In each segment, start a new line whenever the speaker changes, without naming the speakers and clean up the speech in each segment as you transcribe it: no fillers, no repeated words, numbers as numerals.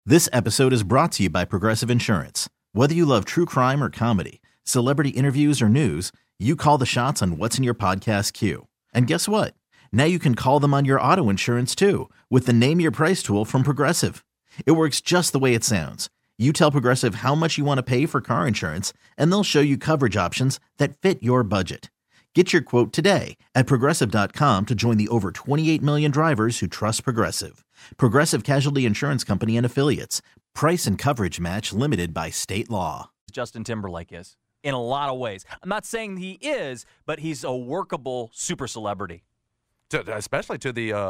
This episode is brought to you by Progressive Insurance. Whether you love true crime or comedy, celebrity interviews or news, you call the shots on what's in your podcast queue. And guess what? Now you can call them on your auto insurance too with the Name Your Price tool from Progressive. It works just the way it sounds. You tell Progressive how much you want to pay for car insurance, and they'll show you coverage options that fit your budget. Get your quote today at Progressive.com to join the over 28 million drivers who trust Progressive. Progressive Casualty Insurance Company and Affiliates. Price and coverage match limited by state law.
Justin Timberlake is, in a lot of ways. I'm not saying he is, but he's a workable super celebrity.
Especially to the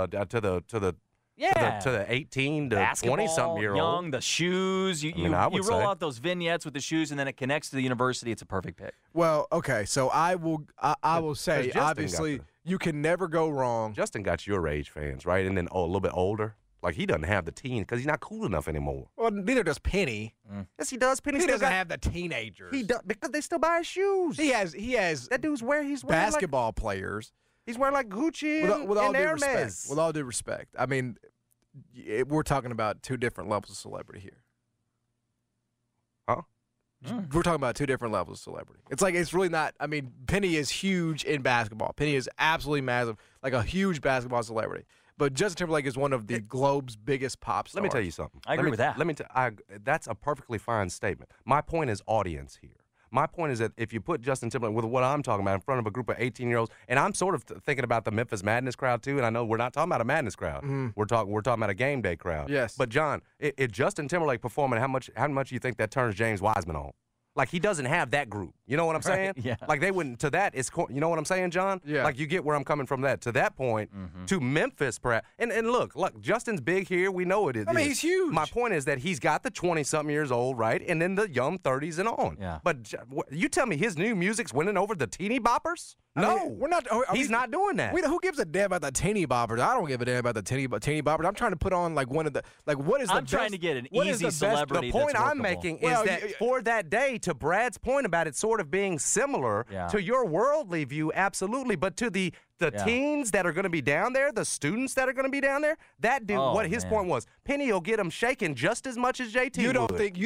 18 to 20-something-year-old.
Young, the shoes. You roll out those vignettes with the shoes, and then it connects to the university. It's a perfect pick.
Well, okay, so I will say, obviously, you can never go wrong.
Justin got your age fans, right? And then a little bit older. Like, he doesn't have the teen because he's not cool enough anymore.
Well, neither does Penny.
Yes, he does. Penny
He
still
doesn't have the teenagers.
He does, because they still buy his shoes.
He has
That dude's he's wearing
basketball players.
He's wearing like Gucci
With all
and
due
Hermes.
respect. With all due respect. I mean, we're talking about two different levels of celebrity here.
Huh?
We're talking about two different levels of celebrity. It's really not. I mean, Penny is huge in basketball. Penny is absolutely massive, like a huge basketball celebrity. But Justin Timberlake is one of the globe's biggest pop stars.
Let me tell you something.
I agree with that.
That's a perfectly fine statement. My point is audience here. My point is that if you put Justin Timberlake with what I'm talking about in front of a group of 18-year-olds, and I'm sort of thinking about the Memphis Madness crowd too, and I know we're not talking about a Madness crowd. We're talking about a game day crowd.
Yes.
But John, if Justin Timberlake performing, how much do you think that turns James Wiseman on? Like, he doesn't have that group. You know what I'm saying?
Yeah.
Like, they wouldn't, to that, you know what I'm saying, John?
Yeah.
Like, you get where I'm coming from to that point, to Memphis, perhaps. And look, Justin's big here. We know it is.
I mean, he's huge.
My point is that he's got the 20-something years old, right? And then the young 30s and on.
Yeah.
But you tell me his new music's winning over the teeny boppers? No.
We're not.
He's not doing that.
Who gives a damn about the teeny boppers? I don't give a damn about the teeny boppers. I'm trying to put on like one of the what is the
I'm
best?
trying to get an
what is
easy
the best-
celebrity.
The point
that's
I'm
workable.
making is
Well,
that for that day, to Brad's point about it sort of being similar to your worldly view, absolutely, but to the teens that are going to be down there, the students that are going to be down there, that dude, what his point was, Penny will get them shaking just as much as JT
You don't
would.
think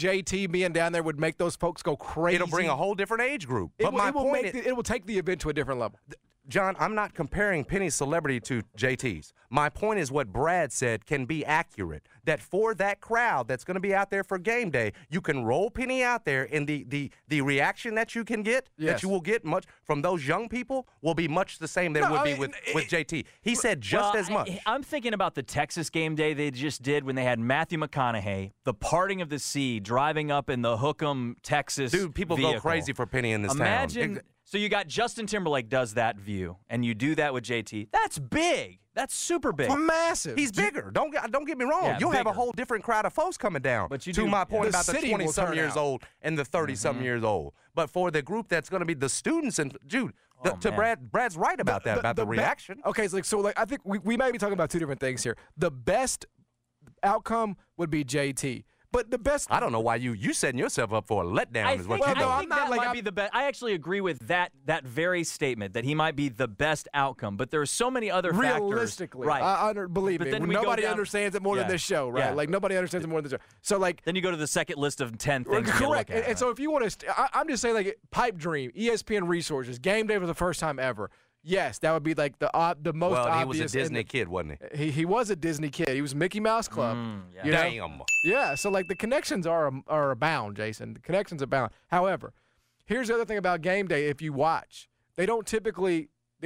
JT being down there would make those folks go crazy?
It'll bring a whole different age group. But my point is,
it will take the event to a different level.
John, I'm not comparing Penny's celebrity to JT's. My point is what Brad said can be accurate. That for that crowd that's going to be out there for game day, you can roll Penny out there, and the reaction that you can get, that you will get much from those young people, will be much the same that it would be with JT. He said just as much.
I'm thinking about the Texas game day they just did when they had Matthew McConaughey, the parting of the sea, driving up in the Hook'em, Texas
Dude, people
vehicle.
go crazy for Penny in this town.
Imagine. So you got Justin Timberlake does that view, and you do that with JT. That's big. That's super big.
It's massive.
He's bigger. Don't get me wrong.
Yeah,
You'll have a
bigger.
whole different crowd of folks coming down.
But you
to
do-
my point
the
about the
city will
20-something
turn
years
out.
old and the 30-something years old. But for the group that's going to be the students, and dude,
man.
Brad's right about that, about the reaction.
Okay, so I think we might be talking about two different things here. The best outcome would be JT. But the best.
I don't know why you setting yourself up for a letdown.
I
is what
think,
you're doing.
I think
I'm not
that
like
might
I'm-
be the best. I actually agree with that very statement that he might be the best outcome. But there are so many other
Realistically,
factors.
right? Believe
But
me,
then we go
nobody
down-
understands it more than
Yeah.
this show, right?
Yeah.
Like nobody understands it more than this show. So like.
Then you go to the second list of 10 things. you gotta
Correct.
look at,
And so if you want to, I'm just saying, like, Pipe Dream, ESPN Resources, Game Day for the first time ever. Yes, that would be like the most
well,
obvious.
he was a Disney kid, wasn't he?
He was a Disney kid. He was Mickey Mouse Club.
yeah.
You know?
Damn.
Yeah, so like the connections are abound, Jason. The connections abound. However, here's the other thing about Game Day. If you watch, they don't typically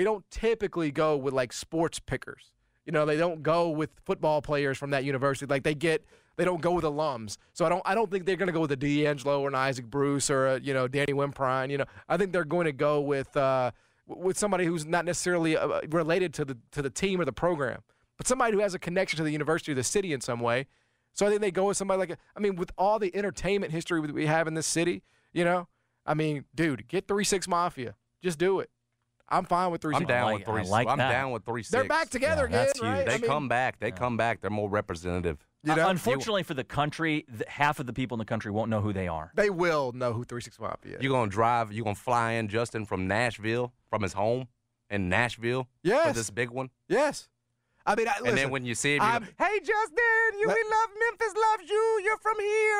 go with like sports pickers. You know, they don't go with football players from that university. Like they don't go with alums. So I don't think they're going to go with a D'Angelo or an Isaac Bruce or a, Danny Wimprine. I think they're going to go with somebody who's not necessarily related to the team or the program, but somebody who has a connection to the university or the city in some way. So I think they go with somebody with all the entertainment history we have in this city, dude, get 3-6 Mafia. Just do it. I'm fine with 3-6.
I'm down
like-
with 3.
I like
I'm
that.
down with 3-6.
They're back together
Yeah,
again,
that's huge.
right?
They come back. They come back. They're more representative.
Unfortunately for the country, half of the people in the country won't know who they are.
They will know who 3-6 Mafia is.
You're gonna fly in Justin from Nashville, from his home in Nashville,
Yes.
for this big one.
Yes. I mean,
And then when you see him, you go, "Hey, Justin, we love Memphis, loves you."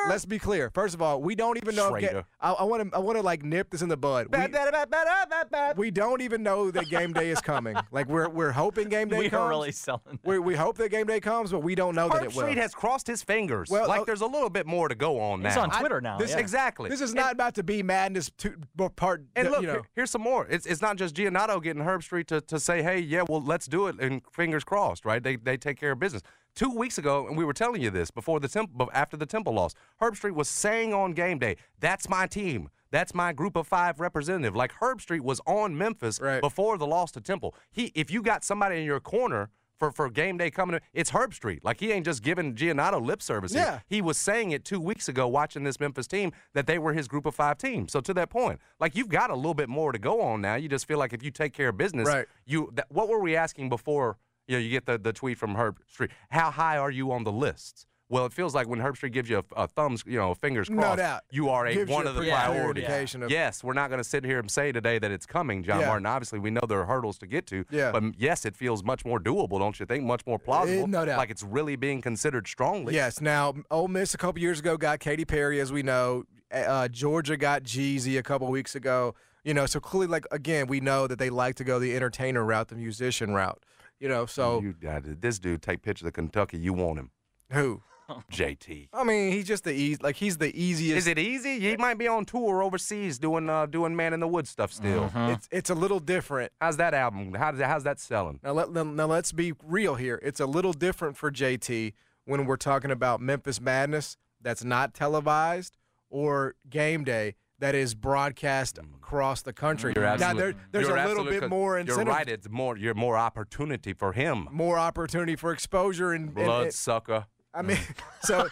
let's be clear. First of all, we don't even know. I want to like nip this in the bud. We don't even know that game day is coming. Like we're hoping game day comes.
We are really selling.
We hope that game day comes, but we don't know that it will.
Street has crossed his fingers. Well, like there's a little bit more to go on now.
He's on Twitter now.
Exactly.
This is not about to be madness part.
And look, here's some more. It's not just Giannotto getting Herbstreit to say, hey, yeah, well, let's do it, and fingers crossed, right? They take care of business. 2 weeks ago, and we were telling you this after the Temple loss, Herbstreit was saying on game day, that's my team. That's my group of 5 representative. Like Herbstreit was on Memphis before the loss to Temple. If you got somebody in your corner for game day coming, it's Herbstreit. Like he ain't just giving Giannotto lip service.
Yeah.
He was saying it 2 weeks ago watching this Memphis team that they were his group of 5 team. So to that point, like you've got a little bit more to go on now. You just feel like if you take care of business, what were we asking before? You get the tweet from Herbstreit. How high are you on the lists? Well, it feels like when Herbstreit gives you a thumbs, fingers crossed,
no doubt.
you are one of the priorities.
Yeah.
Yes, we're not going to sit here and say today that it's coming, John Martin. Obviously, we know there are hurdles to get to.
Yeah.
But, yes, it feels much more doable, don't you think? Much more plausible.
No doubt.
Like it's really being considered strongly.
Yes. Now, Ole Miss a couple years ago got Katy Perry, as we know. Georgia got Jeezy a couple weeks ago. So clearly, like, again, we know that they like to go the entertainer route, the musician route. So.
This dude take pictures of Kentucky. You want him.
Who?
JT.
I mean, he's just he's the easiest.
Is it easy? He might be on tour overseas doing Man in the Woods stuff still.
It's a little different.
How's that album? How's that selling?
Now let's be real here. It's a little different for JT when we're talking about Memphis Madness that's not televised or game day that is broadcast across the country. There's a little bit more incentive.
You're right. It's more opportunity for him.
More opportunity for exposure and
bloodsucker.
I mean, so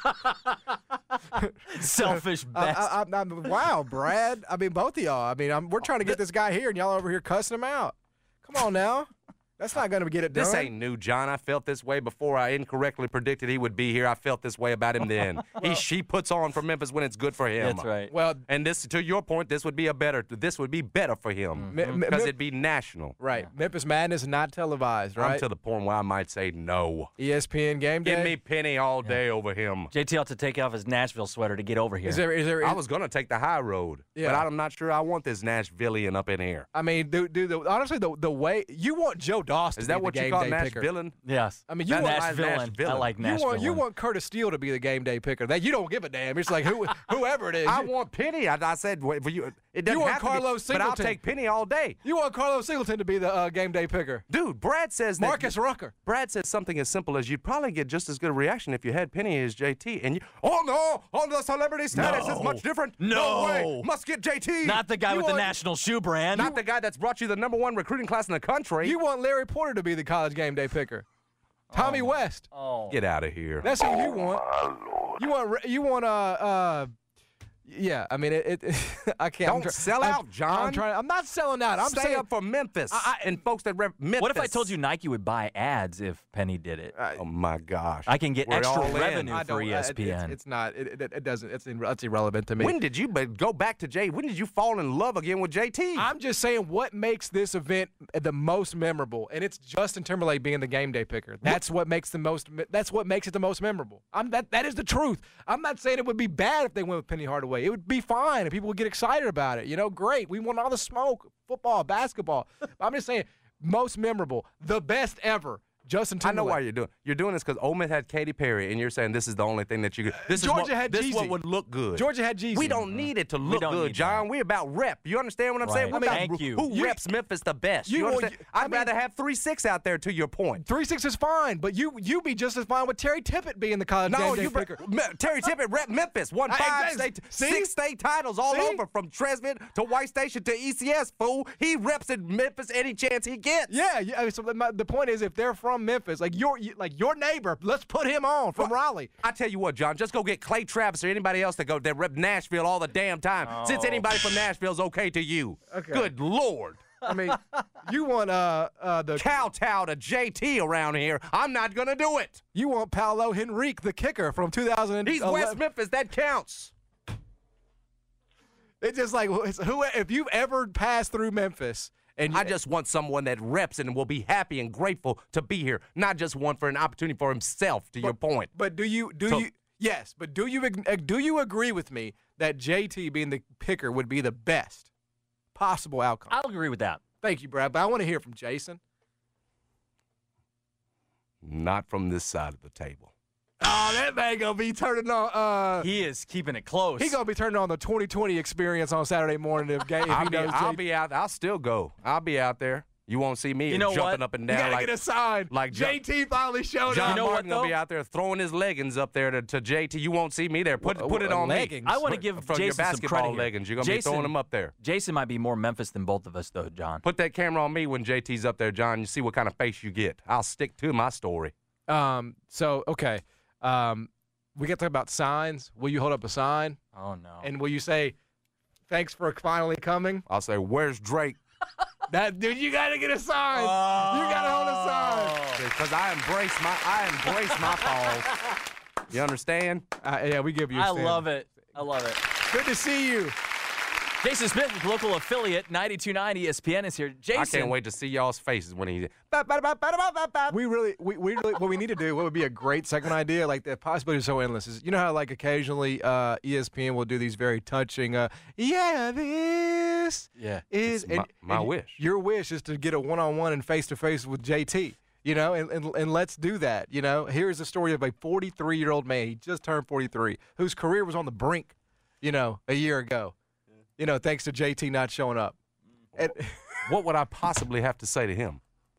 selfish best.
Wow, Brad. I mean, both of y'all. I mean, we're trying to get this guy here, and y'all over here cussing him out. Come on now. That's not going to get it done.
This ain't new, John. I felt this way before I incorrectly predicted he would be here. I felt this way about him then. He puts on for Memphis when it's good for him.
That's right.
Well,
and this, to your point, this would be better for him because it'd be national.
Right. Memphis Madness not televised, right?
I'm to the point where I might say no.
ESPN game day.
Give me Penny all day over him.
JT ought to take off his Nashville sweater to get over here.
Is there?
I was gonna take the high road, but I'm not sure I want this Nashvilleian up in here.
I mean, honestly, the way you want Joe Doss.
Is that what you call Nashvillean?
Yes.
I mean, you want
Nashvillean. I like Nashville.
You want Curtis Steele to be the game day picker. That you don't give a damn. It's like whoever it is.
I want Penny. I said for you. It doesn't have
Carlos
to be, but I'll take Penny all day.
You want Carlos Singleton to be the game day picker.
Dude, Brad says
Marcus Rucker.
Brad says something as simple as you'd probably get just as good a reaction if you had Penny as JT. And the celebrity status is much different.
No
way. Must get JT.
Not the guy with the national shoe brand.
Not the guy that's brought you the #1 recruiting class in the country.
You want Larry Porter to be the college game day picker. Tommy West.
Get out of here.
That's who you want. You want yeah, I mean I can't.
Don't sell out, John.
I'm not selling out. I'm
Stay up for Memphis and folks that rep Memphis.
What if I told you Nike would buy ads if Penny did it?
Oh my gosh!
I can get extra
all in.
revenue for ESPN.
It's not. It doesn't. It's irrelevant to me.
When did you go back to Jay? When did you fall in love again with JT?
I'm just saying what makes this event the most memorable, and it's Justin Timberlake being the game day picker. That's what makes the most. That's what makes it the most memorable. That is the truth. I'm not saying it would be bad if they went with Penny Hardaway. It would be fine, and people would get excited about it. Great. We want all the smoke, football, basketball. I'm just saying, most memorable, the best ever. Justin Timberlake.
I know why you're doing this because Ole Miss had Katy Perry, and you're saying this is the only thing that you could. This is what would look good.
Georgia had Jeezy.
We don't need it to look good, John. We're about rep. You understand what I'm saying? We're about
Thank you.
Who reps Memphis the best? You understand? I'd rather have 3-6 out there. To your point,
3-6 is fine, but you be just as fine with Terry Tippett being the college game day picker.
Terry Tippett rep Memphis. Won 6 state titles all over from Tresvant to White Station to ECS. Fool, he reps in Memphis any chance he gets.
Yeah. So the point is, if they're from Memphis, like your neighbor, let's put him on from Raleigh.
I tell you what, John, just go get Clay Travis or anybody else that rep Nashville all the damn time. Since anybody from Nashville's okay to you. Okay. Good Lord.
I mean, you want the
kowtow to JT around here. I'm not gonna do it.
You want Paolo Henrique, the kicker from 2011.
He's West Memphis. That counts.
It's just like if you've ever passed through Memphis.
And I just want someone that reps and will be happy and grateful to be here, not just one for an opportunity for himself. To your point.
But do you? Yes, but do you agree with me that JT being the picker would be the best possible outcome?
I'll agree with that.
Thank you, Brad. But I want to hear from Jason.
Not from this side of the table.
Oh, that man gonna be turning on.
He is keeping it close.
He gonna be turning on the 2020 experience on Saturday morning if game.
I'll be out. I'll still go. I'll be out there. You won't see me jumping up and
You
down
gotta
like
get a sign.
like
JT finally showed
John
up.
know what,
Martin gonna
though?
be out there throwing his leggings up there to JT. You won't see me there. Put it on
leggings?
me.
I want to give
From your
Jason some
basketball
credit here.
leggings. You're gonna be
Jason-
throwing them up there.
Jason might be more Memphis than both of us, though, John.
Put that camera on me when JT's up there, John. You see what kind of face you get. I'll stick to my story.
So okay. We got to talk about signs. Will you hold up a sign?
Oh, no.
And will you say, "Thanks for finally coming"?
I'll say, "Where's Drake?"
That dude, you gotta get a sign. You gotta hold a sign.
Because I embrace my falls. You understand?
Yeah, we give you.
I love it. I love it.
Good to see you.
Jason Smith with local affiliate 92.9 ESPN is here. Jason.
I can't wait to see y'all's faces when he.
We really, what we need to do, what would be a great segment idea, like the possibility is so endless, is you know how like occasionally ESPN will do these very touching, this is
It's my wish.
Your wish is to get a one-on-one and face-to-face with JT. You know, and let's do that. You know, here's the story of a 43-year-old man. He just turned 43, whose career was on the brink, you know, a year ago. You know, thanks to JT not showing up. And
What would I possibly have to say to him?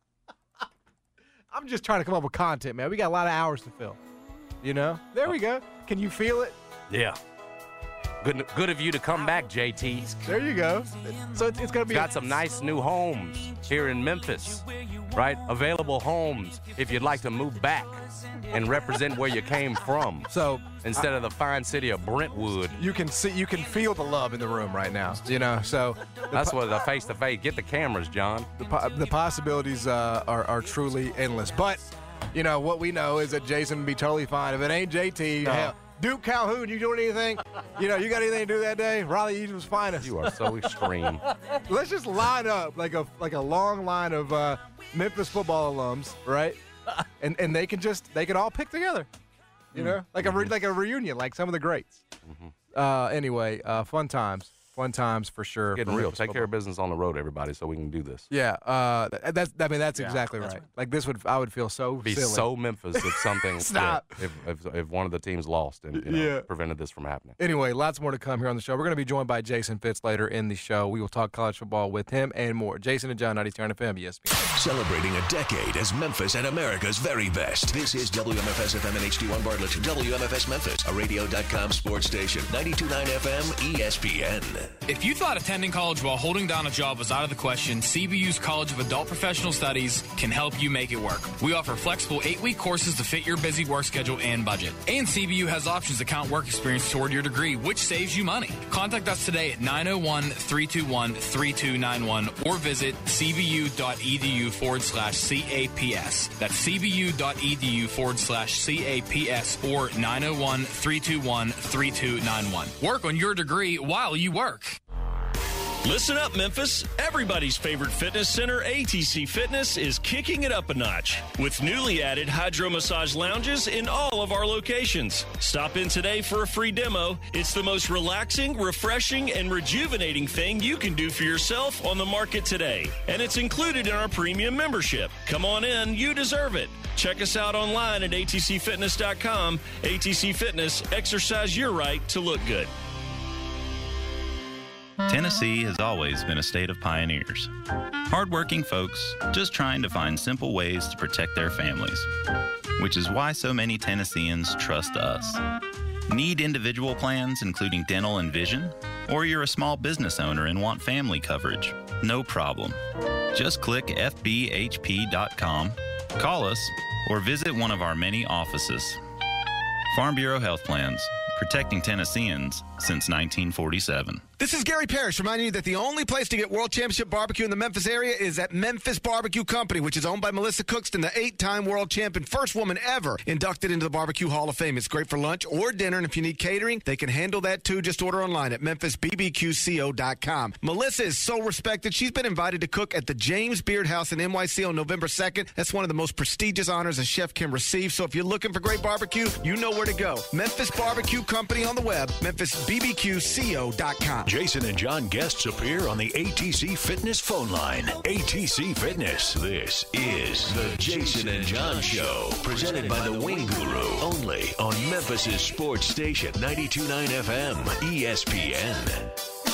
I'm just trying to come up with content, man. We got a lot of hours to fill. You know? There we go. Can you feel it?
Yeah. Good of you to come back, JT.
There you go. So it's going to be
Got some nice new homes here in Memphis, right? Available homes if you'd like to move back and represent where you came from.
So
Instead of the fine city of Brentwood.
you can feel the love in the room right now. You know, so
That's what the face-to-face. Get the cameras, John.
the possibilities are truly endless. But you know what we know is that Jason would be totally fine if it ain't JT.
No.
Hell, Duke Calhoun, you doing anything? You know, you got anything to do that day? Raleigh East was finest.
You are so extreme.
Let's just line up like a long line of Memphis football alums, right? And they can all pick together, you know, like a reunion, like some of the greats. Anyway, fun times for sure.
Getting
for
real.
Memphis
Take
football.
care of business on the road, everybody, so we can do this.
Yeah, that's exactly right. Like I would feel so
Be
silly.
so Memphis if something.
Stop.
Yeah, if one of the teams lost and prevented this from happening.
Anyway, lots more to come here on the show. We're going to be joined by Jason Fitz later in the show. We will talk college football with him and more. Jason and John, 92.9 FM, ESPN.
Celebrating a decade as Memphis and America's very best. This is WMFS FM and HD1 Bartlett. WMFS Memphis, a radio.com sports station. 92.9 FM, ESPN.
If you thought attending college while holding down a job was out of the question, CBU's College of Adult Professional Studies can help you make it work. We offer flexible 8-week courses to fit your busy work schedule and budget. And CBU has options to count work experience toward your degree, which saves you money. Contact us today at 901-321-3291 or visit cbu.edu/CAPS. That's cbu.edu/CAPS or 901-321-3291. Work on your degree while you work.
Listen up, Memphis. Everybody's favorite fitness center, ATC Fitness, is kicking it up a notch with newly added hydro massage lounges in all of our locations. Stop in today for a free demo. It's the most relaxing, refreshing, and rejuvenating thing you can do for yourself on the market today. And it's included in our premium membership. Come on in. You deserve it. Check us out online at atcfitness.com. ATC Fitness. Exercise your right to look good.
Tennessee has always been a state of pioneers. Hardworking folks just trying to find simple ways to protect their families, which is why so many Tennesseans trust us. Need individual plans including dental and vision? Or you're a small business owner and want family coverage? No problem. Just click fbhp.com, call us, or visit one of our many offices. Farm Bureau Health Plans, protecting Tennesseans since 1947.
This is Gary Parrish reminding you that the only place to get World Championship barbecue in the Memphis area is at Memphis Barbecue Company, which is owned by Melissa Cookston, the 8-time world champion, first woman ever inducted into the Barbecue Hall of Fame. It's great for lunch or dinner, and if you need catering, they can handle that too. Just order online at memphisbbqco.com. Melissa is so respected. She's been invited to cook at the James Beard House in NYC on November 2nd. That's one of the most prestigious honors a chef can receive. So if you're looking for great barbecue, you know where to go. Memphis Barbecue Company on the web, memphisbbqco.com.
Jason and John guests appear on the ATC Fitness phone line. ATC Fitness. This is the Jason and John Show, presented by the Wing Guru, only on Memphis' sports station, 92.9 FM, ESPN.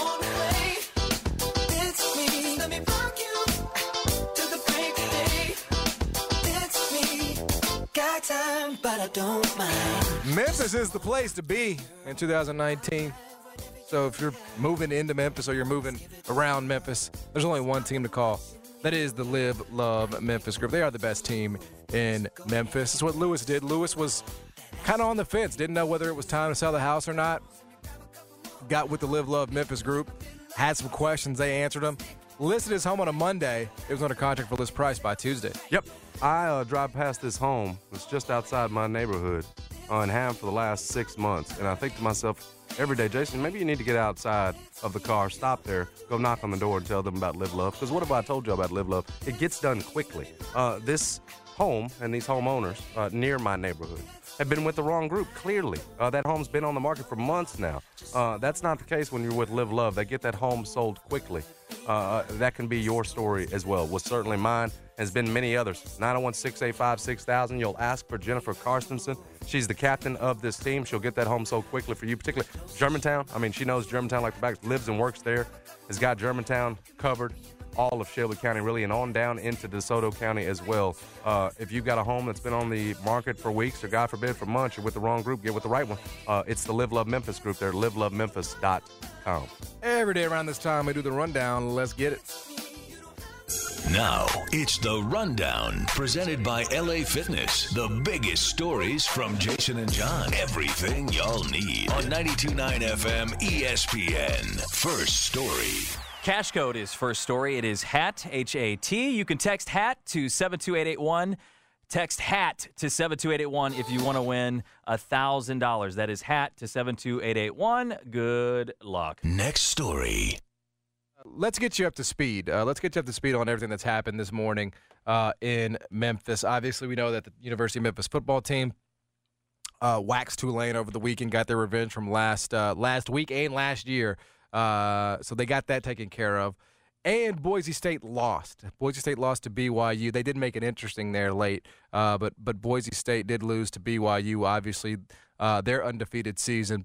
Time, but I don't mind.
Memphis is the place to be in 2019. So if you're moving into Memphis or you're moving around Memphis, there's only one team to call. That is the Live Love Memphis group. They are the best team in Memphis. That's what Lewis did. Lewis was kind of on the fence, didn't know whether it was time to sell the house or not. Got with the Live Love Memphis group, had some questions, they answered them. Listed his home on a Monday. It was under contract for list price by Tuesday.
Yep. I drive past this home. It's just outside my neighborhood and have for the last 6 months. And I think to myself every day, Jason, maybe you need to get outside of the car, stop there, go knock on the door and tell them about Live Love. Because what have I told you about Live Love? It gets done quickly. This home and these homeowners near my neighborhood have been with the wrong group, clearly. That home's been on the market for months now. That's not the case when you're with Live Love. They get that home sold quickly. That can be your story as well. Was certainly mine. Has been many others. 901-685-6000. You'll ask for Jennifer Karstensen. She's the captain of this team. She'll get that home sold quickly for you, particularly Germantown. I mean, she knows Germantown like the back, lives and works there, has got Germantown covered, all of Shelby County really, and on down into DeSoto County as well. If you've got a home that's been on the market for weeks or, God forbid, for months, you're with the wrong group, get with the right one. It's the Live Love Memphis group there, livelovememphis.com.
Every day around this time, we do the rundown. Let's get it.
Now, it's The Rundown, presented by LA Fitness. The biggest stories from Jason and John. Everything y'all need on 92.9 FM ESPN. First story.
Cash code is first story. It is HAT, H-A-T. You can text HAT to 72881. Text HAT to 72881 if you want to win $1,000. That is HAT to 72881. Good luck.
Next story.
Let's get you up to speed. Let's get you up to speed on everything that's happened this morning in Memphis. Obviously, we know that the University of Memphis football team waxed Tulane over the weekend, got their revenge from last week and last year. So they got that taken care of. And Boise State lost. Boise State lost to BYU. They did make it interesting there late, but Boise State did lose to BYU. Obviously, their undefeated season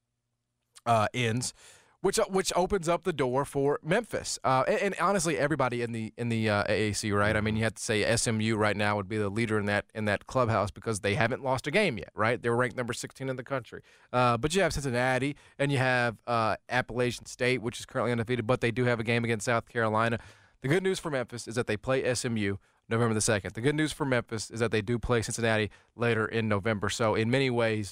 ends. Which opens up the door for Memphis, and honestly, everybody in the AAC, right? I mean, you have to say SMU right now would be the leader in that clubhouse because they haven't lost a game yet, right? They're ranked number 16 in the country, but you have Cincinnati and you have Appalachian State, which is currently undefeated, but they do have a game against South Carolina. The good news for Memphis is that they play SMU November the 2nd. The good news for Memphis is that they do play Cincinnati later in November. So in many ways,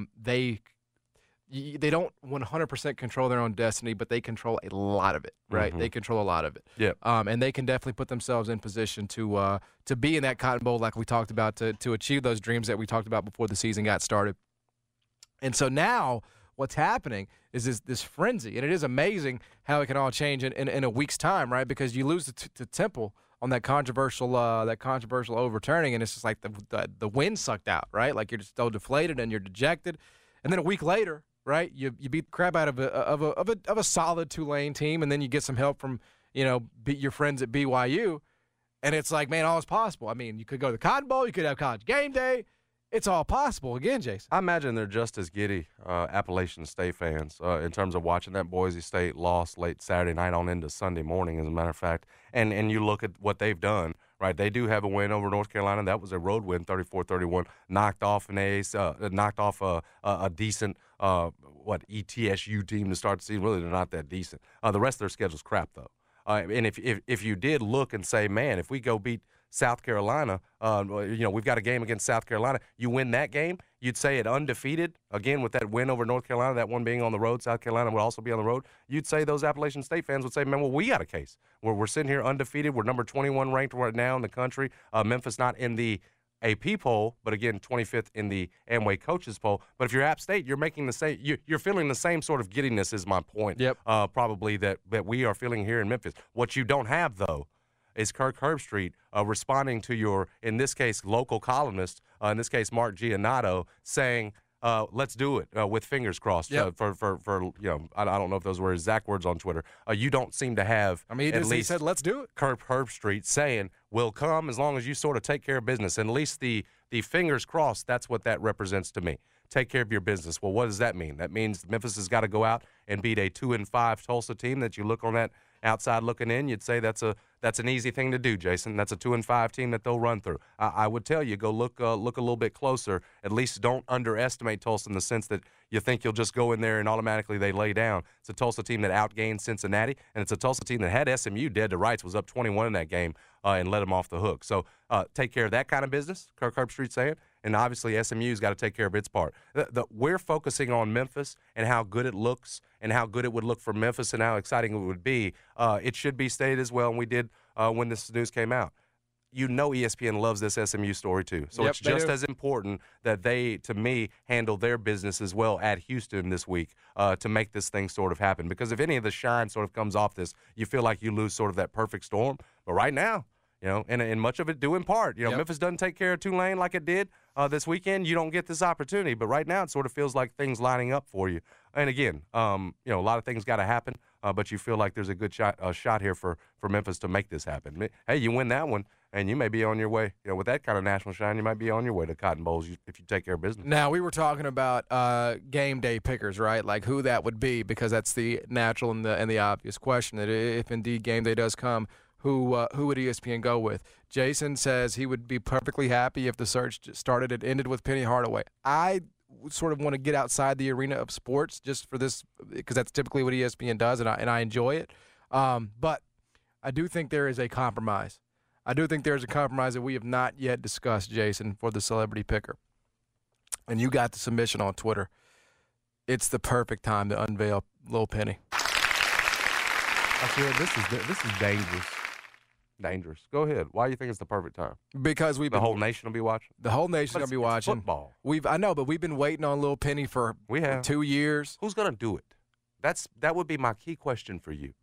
they don't 100% control their own destiny, but they control a lot of it, right? Mm-hmm. They control a lot of it.
Yeah.
And they can definitely put themselves in position to be in that Cotton Bowl like we talked about, to achieve those dreams that we talked about before the season got started. And so now what's happening is this frenzy, and it is amazing how it can all change in a week's time, right? Because you lose to Temple on that controversial overturning, and it's just like the wind sucked out, right? Like you're just so deflated and you're dejected. And then a week later, right, you beat the crap out of a solid Tulane team, and then you get some help from your friends at BYU, and it's like, man, all is possible. I mean, you could go to the Cotton Bowl, you could have College Game Day. It's all possible again, Jason.
I imagine they're just as giddy, Appalachian State fans, in terms of watching that Boise State loss late Saturday night on into Sunday morning, as a matter of fact. And you look at what they've done, right? They do have a win over North Carolina. That was a road win, 34-31. Knocked off a decent ETSU team to start the season. Really, they're not that decent. The rest of their schedule's crap, though. And if you did look and say, man, if we go beat South Carolina. We've got a game against South Carolina. You win that game, you'd say it undefeated. Again, with that win over North Carolina, that one being on the road, South Carolina would also be on the road. You'd say those Appalachian State fans would say, man, well, we got a case. We're sitting here undefeated. We're number 21 ranked right now in the country. Memphis not in the AP poll, but again, 25th in the Amway coaches poll. But if you're App State, you're making the same. You're feeling the same sort of giddiness, is my point.
Yep.
Probably that we are feeling here in Memphis. What you don't have though is Kirk Herbstreit responding to your, in this case, local columnist, in this case, Mark Giannotto, saying, let's do it with fingers crossed.
Yep.
For I don't know if those were his exact words on Twitter. You don't seem to have.
I mean, he said, let's do it.
Kirk Herbstreit saying, we'll come as long as you sort of take care of business. And at least the fingers crossed, that's what that represents to me. Take care of your business. Well, what does that mean? That means Memphis has got to go out and beat a 2-5 Tulsa team that you look on that outside looking in, you'd say that's an easy thing to do, Jason. That's a 2-5 team that they'll run through. I would tell you, go look a little bit closer. At least don't underestimate Tulsa in the sense that you think you'll just go in there and automatically they lay down. It's a Tulsa team that outgained Cincinnati, and it's a Tulsa team that had SMU dead to rights, was up 21 in that game, and let them off the hook. So take care of that kind of business, Kirk Herbstreit saying. And obviously SMU's got to take care of its part. We're focusing on Memphis and how good it looks and how good it would look for Memphis and how exciting it would be. It should be stated as well, and we did when this news came out. You know ESPN loves this SMU story too. So it's just as important that they, to me, handle their business as well at Houston this week to make this thing sort of happen. Because if any of the shine sort of comes off this, you feel like you lose sort of that perfect storm. But right now, and much of it due in part. Memphis doesn't take care of Tulane like it did this weekend. You don't get this opportunity. But right now, it sort of feels like things lining up for you. And again, a lot of things got to happen. But you feel like there's a good shot here for Memphis to make this happen. Hey, you win that one, and you may be on your way. With that kind of national shine, you might be on your way to Cotton Bowls if you take care of business.
Now, we were talking about game day pickers, right? Like who that would be, because that's the natural and the obvious question. That if indeed game day does come, who would ESPN go with? Jason says he would be perfectly happy if the search started and ended with Penny Hardaway. I sort of want to get outside the arena of sports just for this, because that's typically what ESPN does, and I enjoy it. But I do think there is a compromise. I do think there's a compromise that we have not yet discussed, Jason, for the celebrity picker. And you got the submission on Twitter. It's the perfect time to unveil Lil Penny.
I feel this is dangerous. Dangerous. Go ahead. Why do you think it's the perfect time?
Because the
whole nation will be watching.
The whole nation's going to be watching.
It's football.
I know, but we've been waiting on Lil Penny for 2 years.
Who's going to do it? That would be my key question for you.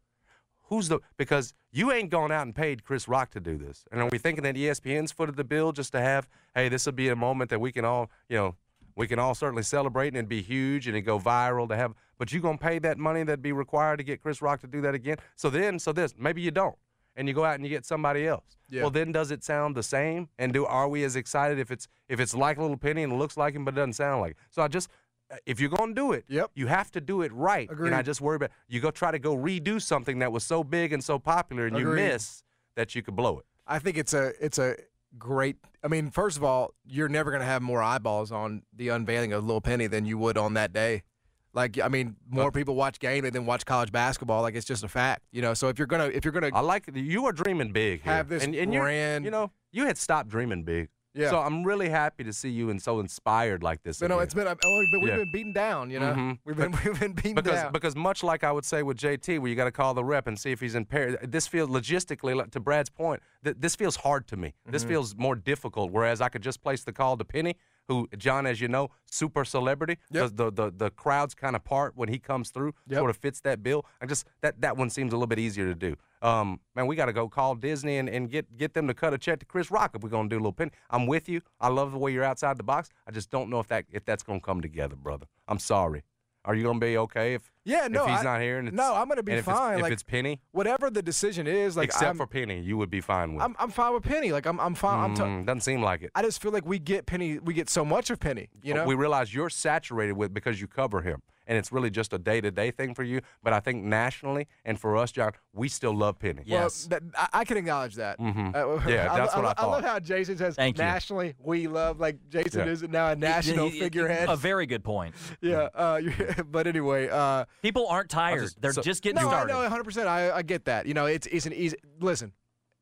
Because you ain't gone out and paid Chris Rock to do this. And are we thinking that ESPN's footed the bill just to have, hey, this will be a moment that we can all certainly celebrate and it'd be huge and it'd go viral to have, but you going to pay that money that'd be required to get Chris Rock to do that again? So maybe you don't. And you go out and you get somebody else. Yeah. Well, then does it sound the same? And are we as excited if it's like Little Penny and it looks like him but it doesn't sound like it? So if you're going to do it, you have to do it right.
Agreed.
And I just worry about you try to redo something that was so big and so popular and you miss that you could blow it.
I think it's a great. I mean, first of all, you're never going to have more eyeballs on the unveiling of Lil Penny than you would on that day. Like, I mean, more people watch game day than watch college basketball. Like, it's just a fact, So if you're gonna,
I like you are dreaming big here.
Have this brand.
You had stopped dreaming big.
Yeah.
So I'm really happy to see you and so inspired like this.
But we've been beaten down.
Mm-hmm.
We've been beaten down.
Because much like I would say with JT, where you got to call the rep and see if he's impaired. This feels logistically, to Brad's point, this feels hard to me. Mm-hmm. This feels more difficult. Whereas I could just place the call to Penny, who, John, as you know, super celebrity. Because the crowds kind of part when he comes through, sort of fits that bill. That one seems a little bit easier to do. Man, we got to go call Disney and get them to cut a check to Chris Rock if we're going to do Lil Penny. I'm with you. I love the way you're outside the box. I just don't know if that's going to come together, brother. I'm sorry. Are you going to be okay if he's not here? And
I'm going to be fine.
If it's Penny?
Whatever the decision is.
Except for Penny, you would be fine with.
I'm fine with Penny. Like, I'm fine.
Doesn't seem like it.
I just feel like we get Penny. We get so much of Penny,
We realize you're saturated with because you cover him. And it's really just a day-to-day thing for you. But I think nationally and for us, John, we still love Penny.
Yes.
Well, I can acknowledge that.
Mm-hmm. That's what I thought.
I love how Jason says nationally we love, like Jason is now a national figurehead.
A very good point.
Yeah. But anyway.
People aren't tired. They're just getting started.
No, 100%. I get that. It's an easy – listen,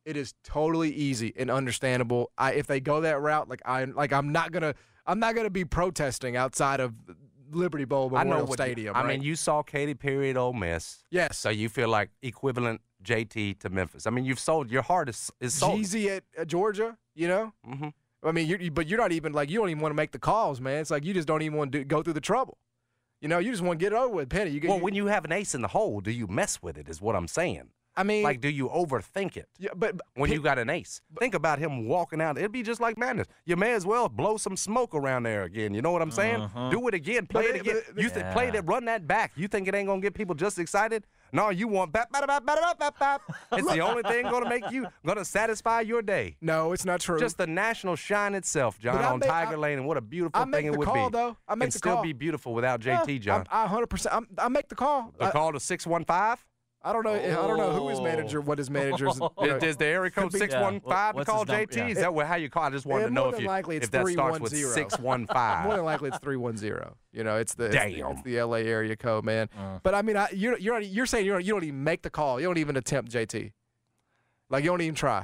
It is totally easy and understandable. If they go that route, I'm not gonna be protesting outside of Liberty Bowl Memorial Stadium.
I mean, you saw Katy Perry at Ole Miss.
Yes.
So you feel like equivalent JT to Memphis. I mean, you've sold your heart is sold.
Jeezy at Georgia. You know.
Mm-hmm.
I mean, you're not even you don't even want to make the calls, man. It's like you just don't even want to go through the trouble. You know, you just want to get it over with, Penny.
When you have an ace in the hole, do you mess with it? Is what I'm saying.
I mean,
do you overthink it?
Yeah, but
when you got an ace, think about him walking out. It'd be just like madness. You may as well blow some smoke around there again. You know what I'm saying? Do it again. Play it again. Play it. Run that back. You think it ain't gonna get people just excited? No, you want bap, bap, bap, bap, bap, bap. It's the only thing gonna satisfy your day.
No, it's not true.
Just the national shine itself, John, on Tiger Lane, and what a beautiful thing it would be.
Though. I make
It'd
the
still
call.
be beautiful without JT, John.
I 100%. I make the call.
The call to 615.
I don't know. I don't know who his manager. What his manager's.
Is the area code 615 to call JT? Is that how you call? I just wanted to know if that starts with 615.
More than likely, it's 310. You know, it's the LA area code, man. But I mean, you're saying you don't even make the call. You don't even attempt JT. Like you don't even try.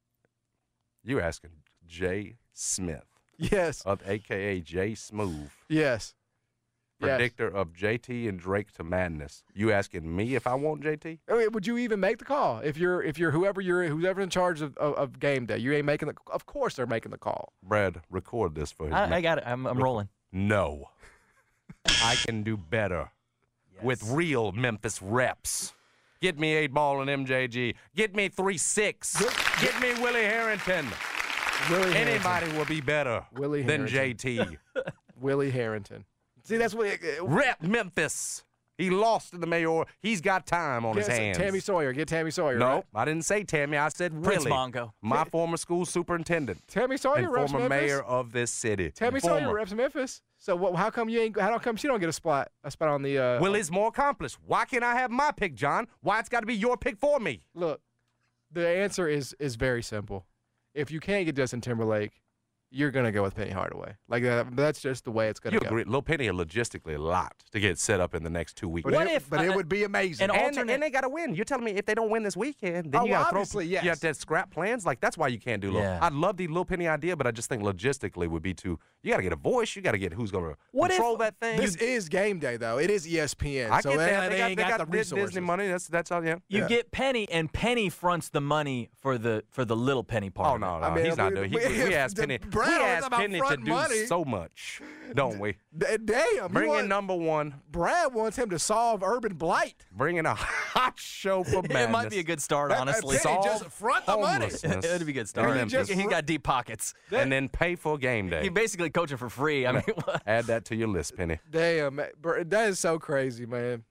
You asking Jay Smith?
Yes.
AKA Jay Smooth.
Yes.
Predictor of JT and Drake to madness. You asking me if I want JT?
I mean, would you even make the call if you're whoever's in charge of game day? You ain't making the. Of course, they're making the call.
Brad, record this for him.
I got it. I'm rolling.
No, I can do better with real Memphis reps. Get me 8-ball and MJG. Get me 3-6. Get me Willie Harrington. Anybody will be better than JT.
Willie Harrington. See, that's what
rep Memphis. He lost in the mayor. He's got time on his hands.
Tammy Sawyer. Get Tammy Sawyer.
No,
right?
I didn't say Tammy. I said
Prince
Willie.
Mongo.
My former school superintendent.
Tammy Sawyer
and
reps
former
Memphis.
mayor of this city.
Tammy Sawyer reps Memphis. So how come she don't get a spot on the?
Willie's more accomplished. Why can't I have my pick, John? Why it's got to be your pick for me?
Look, the answer is very simple. If you can't get Justin Timberlake, you're going to go with Penny Hardaway. Like that's just the way it's going to go.
You agree. Lil Penny logistically a lot to get set up in the next 2 weeks.
But it would be amazing.
And they got to win. You're telling me if they don't win this weekend, then you got to throw.
Yes.
You have to scrap plans. Like that's why you can't do Lil.
Yeah.
I love the Lil Penny idea, but I just think logistically would be too. You got to get a voice. You got to get who's going to control that thing.
This is game day though. It is ESPN.
I
so
get that.
They ain't got the resources.
Disney money. That's all. Yeah.
You get Penny, and Penny fronts the money for the Little Penny part.
Oh no,
I mean,
he's not doing. We asked Penny. We asked Penny to do
money.
so much, don't we?
Damn.
Bring in number one.
Brad wants him to solve urban blight.
Bring in a hot show for madness.
It might be a good start, honestly.
Penny, just front the money.
It would be a good start. He got deep pockets.
And then pay for game day.
He basically coaching for free. I mean,
add that to your list, Penny.
Damn, that is so crazy, man.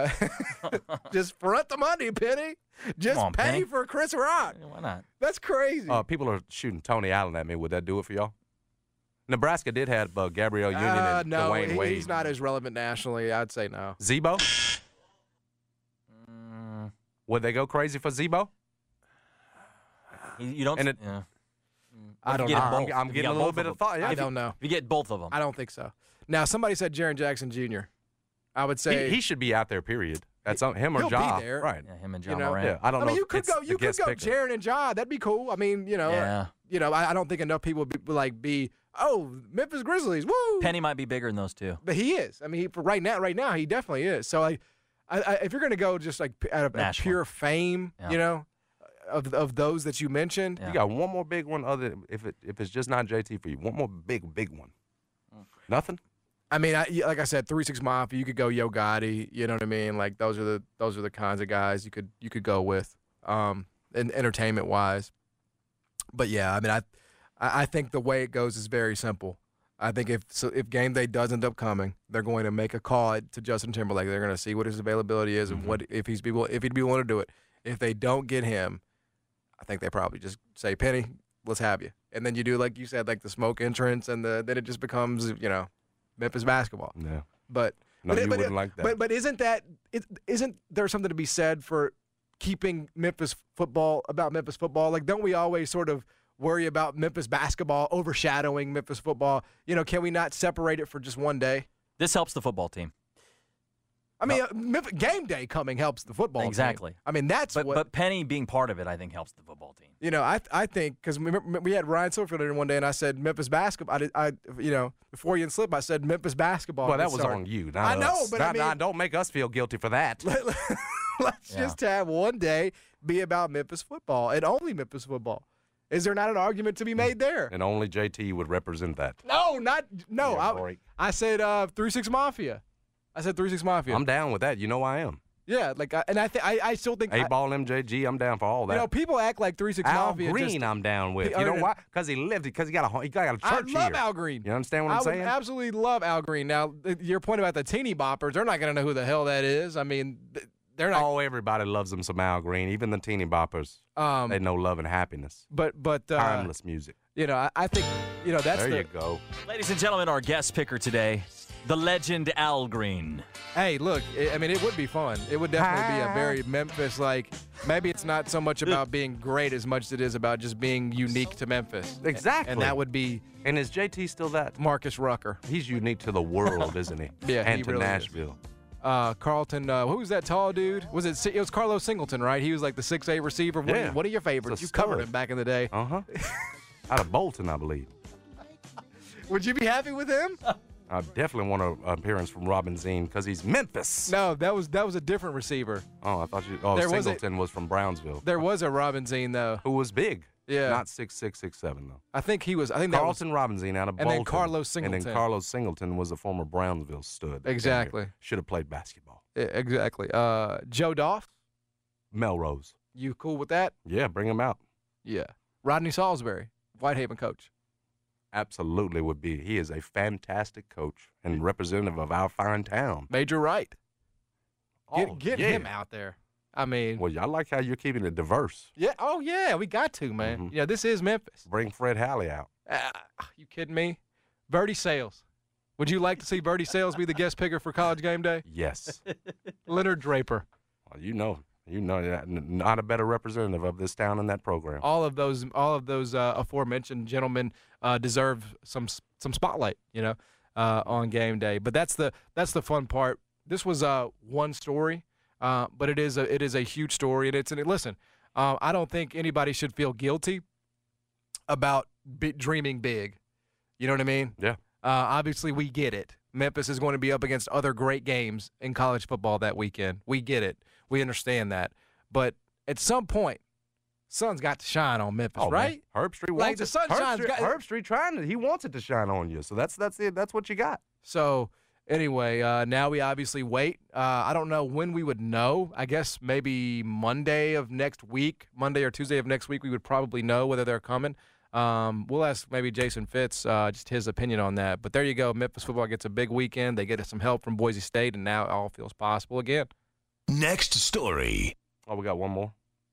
Just front the money, Penny. Just pay
Penny.
for Chris Rock.
Why not?
That's crazy.
People are shooting Tony Allen at me. Would that do it for y'all? Nebraska did have Gabrielle Union and Dwayne Wade.
He's not as relevant nationally. I'd say no.
Zebo? Would they go crazy for Zebo?
You don't. Yeah.
I don't know.
I'm getting a little bit of thought. Yeah.
I don't know.
If you get both of them.
I don't think so. Now, somebody said Jaren Jackson Jr. I would say
he should be out there. Period. That's him or
he'll
Ja.
be there.
Right.
Yeah, him and John
You know?
Morant.
Yeah, I don't know.
You could go Jaren and Ja. That'd be cool. I mean,
Yeah.
I don't think enough people would be Memphis Grizzlies. Woo!
Penny might be bigger than those two.
But he is. I mean, right now, he definitely is. So, if you're going to go just like out of pure fame, of those that you mentioned,
you got one more big one. Other if it's just not JT for you, one more big one. Nothing.
I mean, like I said, 3-6 Mafia. You could go Yo Gotti. You know what I mean? Like those are the kinds of guys you could go with, and entertainment wise. But yeah, I mean, I think the way it goes is very simple. I think if game day does end up coming, they're going to make a call to Justin Timberlake. They're going to see what his availability is and what if he'd be willing to do it. If they don't get him, I think they probably just say, Penny, let's have you. And then you do, like you said, like the smoke entrance, and then it just becomes, Memphis basketball.
Yeah.
But
you wouldn't like that.
But isn't there something to be said for keeping Memphis football? Like, don't we always sort of worry about Memphis basketball overshadowing Memphis football? Can we not separate it for just one day?
This helps the football team.
I mean, game day coming helps the football team.
Exactly.
I mean, that's what.
But Penny being part of it, I think, helps the football team.
You know, I think because we had Ryan Silverfield in one day, and I said Memphis basketball. Before you slip, I said Memphis basketball.
Well, that was on you. Not
I know,
us.
but I mean,
don't make us feel guilty for that.
Let's just have one day be about Memphis football and only Memphis football. Is there not an argument to be made there?
And only JT would represent that.
No.
Yeah,
I said 3-6 Mafia. I said 3-6 Mafia.
I'm down with that. You know I am.
Yeah, I still think
8-Ball MJG. I'm down for all that.
You know, people act like 3-6
Al
Mafia.
Green, I'm down with. You know why? Because he got a church here.
I love Al Green.
You understand what I'm saying?
I would absolutely love Al Green. Now, your point about the teeny boppers, they're not going to know who the hell that is. I mean, they're not.
Oh, everybody loves them some Al Green. Even the teeny boppers. They know love and happiness.
But
timeless music.
You know, I think that's
there. You go,
ladies and gentlemen. Our guest picker today, the legend Al Green.
Hey, look, I mean, it would be fun. It would definitely be a very Memphis, maybe it's not so much about being great as much as it is about just being unique to Memphis.
Exactly.
And that would be.
And is JT still that?
Marcus Rucker.
He's unique to the world, isn't he?
Yeah,
and
he
to
really
Nashville.
Carlton, who was that tall dude? It was Carlos Singleton, right? He was like the 6'8" receiver. What are your favorites? You covered him back in the day.
Uh-huh. Out of Bolton, I believe.
Would you be happy with him?
I definitely want an appearance from Robin Zine because he's Memphis.
No, that was a different receiver.
Oh, I thought you. Oh, Singleton was from Brownsville.
There was a Robin Zine though,
who was big.
Yeah,
not 6'6", 6'7" though.
I think he was. I think
Carlton Robin Zine out of Bolton.
And then Carlos Singleton.
And then Carlos Singleton was a former Brownsville stud.
Exactly.
Should have played basketball.
Yeah, exactly. Joe Doff.
Melrose.
You cool with that?
Yeah, bring him out.
Yeah. Rodney Salisbury, Whitehaven coach.
Absolutely would be. He is a fantastic coach and representative of our fine town.
Major Wright. Get him out there. I mean.
Well, I like how you're keeping it diverse.
Yeah. Oh, yeah. We got to, man.
Mm-hmm.
Yeah, this is Memphis.
Bring Fred Halley out.
You kidding me? Bertie Sales. Would you like to see Bertie Sales be the guest picker for College Game Day?
Yes.
Leonard Draper.
Well, you know that. Not a better representative of this town in that program.
All of those aforementioned gentlemen deserve some spotlight, on game day. But that's the fun part. This was one story, but it is a huge story, and listen. I don't think anybody should feel guilty about dreaming big. You know what I mean?
Yeah.
Obviously, we get it. Memphis is going to be up against other great games in college football that weekend. We get it. We understand that. But at some point, sun's got to shine on Memphis, right?
Man. Herbstreit wants
the sunshine's got
Herbstreit he wants it to shine on you. So that's it. That's what you got.
So anyway, now we obviously wait. I don't know when we would know. I guess maybe Monday or Tuesday of next week, we would probably know whether they're coming. We'll ask maybe Jason Fitz just his opinion on that. But there you go. Memphis football gets a big weekend. They get some help from Boise State, and now it all feels possible again.
Next story.
Oh, we got one more?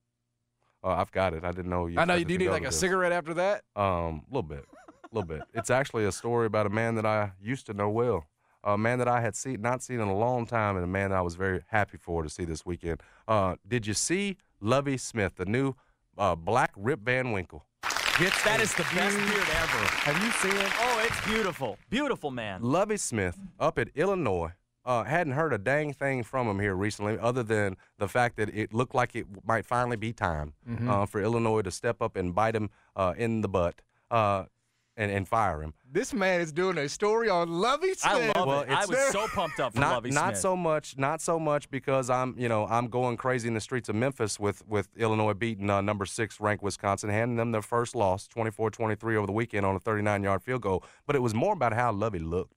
I've got it. I didn't know you.
I know you do need like a cigarette after that?
A little bit. It's actually a story about a man that I used to know well. A man that I had not seen in a long time, and a man that I was very happy to see this weekend. Did you see Lovie Smith, the new black Rip Van Winkle?
That is the best beard ever.
Have you seen it?
Oh, it's beautiful. Beautiful, man.
Lovie Smith up at Illinois. Hadn't heard a dang thing from him here recently other than the fact that it looked like it might finally be time for Illinois to step up and bite him in the butt and fire him.
This man is doing a story on Lovie Smith.
I love it. I was so pumped up for Lovie Smith.
Not so much because I'm going crazy in the streets of Memphis with Illinois beating number 6 ranked Wisconsin, handing them their first loss, 24-23 over the weekend on a 39-yard field goal. But it was more about how Lovie looked.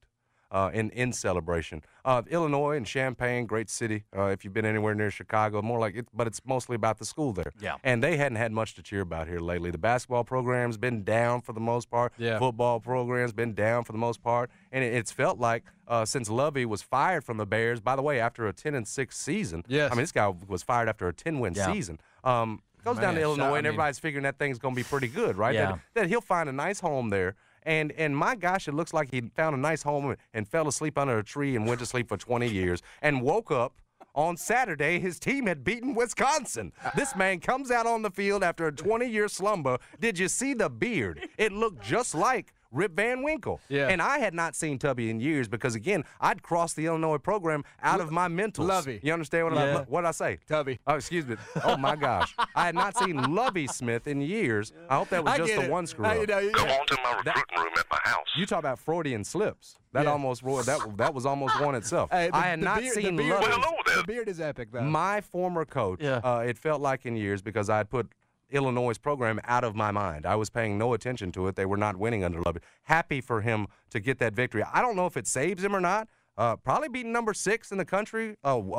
In celebration. Illinois and Champaign, great city. If you've been anywhere near Chicago, more like it, but it's mostly about the school there.
Yeah.
And they hadn't had much to cheer about here lately. The basketball program's been down for the most part.
Yeah.
Football program's been down for the most part. And it's felt like since Lovie was fired from the Bears, by the way, after a 10-6 season.
Yes.
I mean, this guy was fired after a 10-win season. Goes down to Illinois, and everybody's figuring that thing's going to be pretty good, right?
Yeah.
That he'll find a nice home there. And my gosh, it looks like he found a nice home and fell asleep under a tree and went to sleep for 20 years and woke up on Saturday. His team had beaten Wisconsin. This man comes out on the field after a 20-year slumber. Did you see the beard? It looked just like Rip Van Winkle.
Yeah.
And I had not seen Tubby in years because, again, I'd crossed the Illinois program out of my mentals.
Lovey.
You understand what I say?
Tubby.
Oh, excuse me. Oh, my gosh. I had not seen Lovey Smith in years. I hope that was just the one screw up.
Come on to my recruiting room at my house.
You talk about Freudian slips. That almost that was almost one itself.
Hey,
I had not seen Lovey.
Well, hello there.
The beard is epic, though.
My former coach, it felt like in years because I had put Illinois' program out of my mind. I was paying no attention to it. They were not winning under Lovey. Happy for him to get that victory. I don't know if it saves him or not. Probably beating number 6 in the country,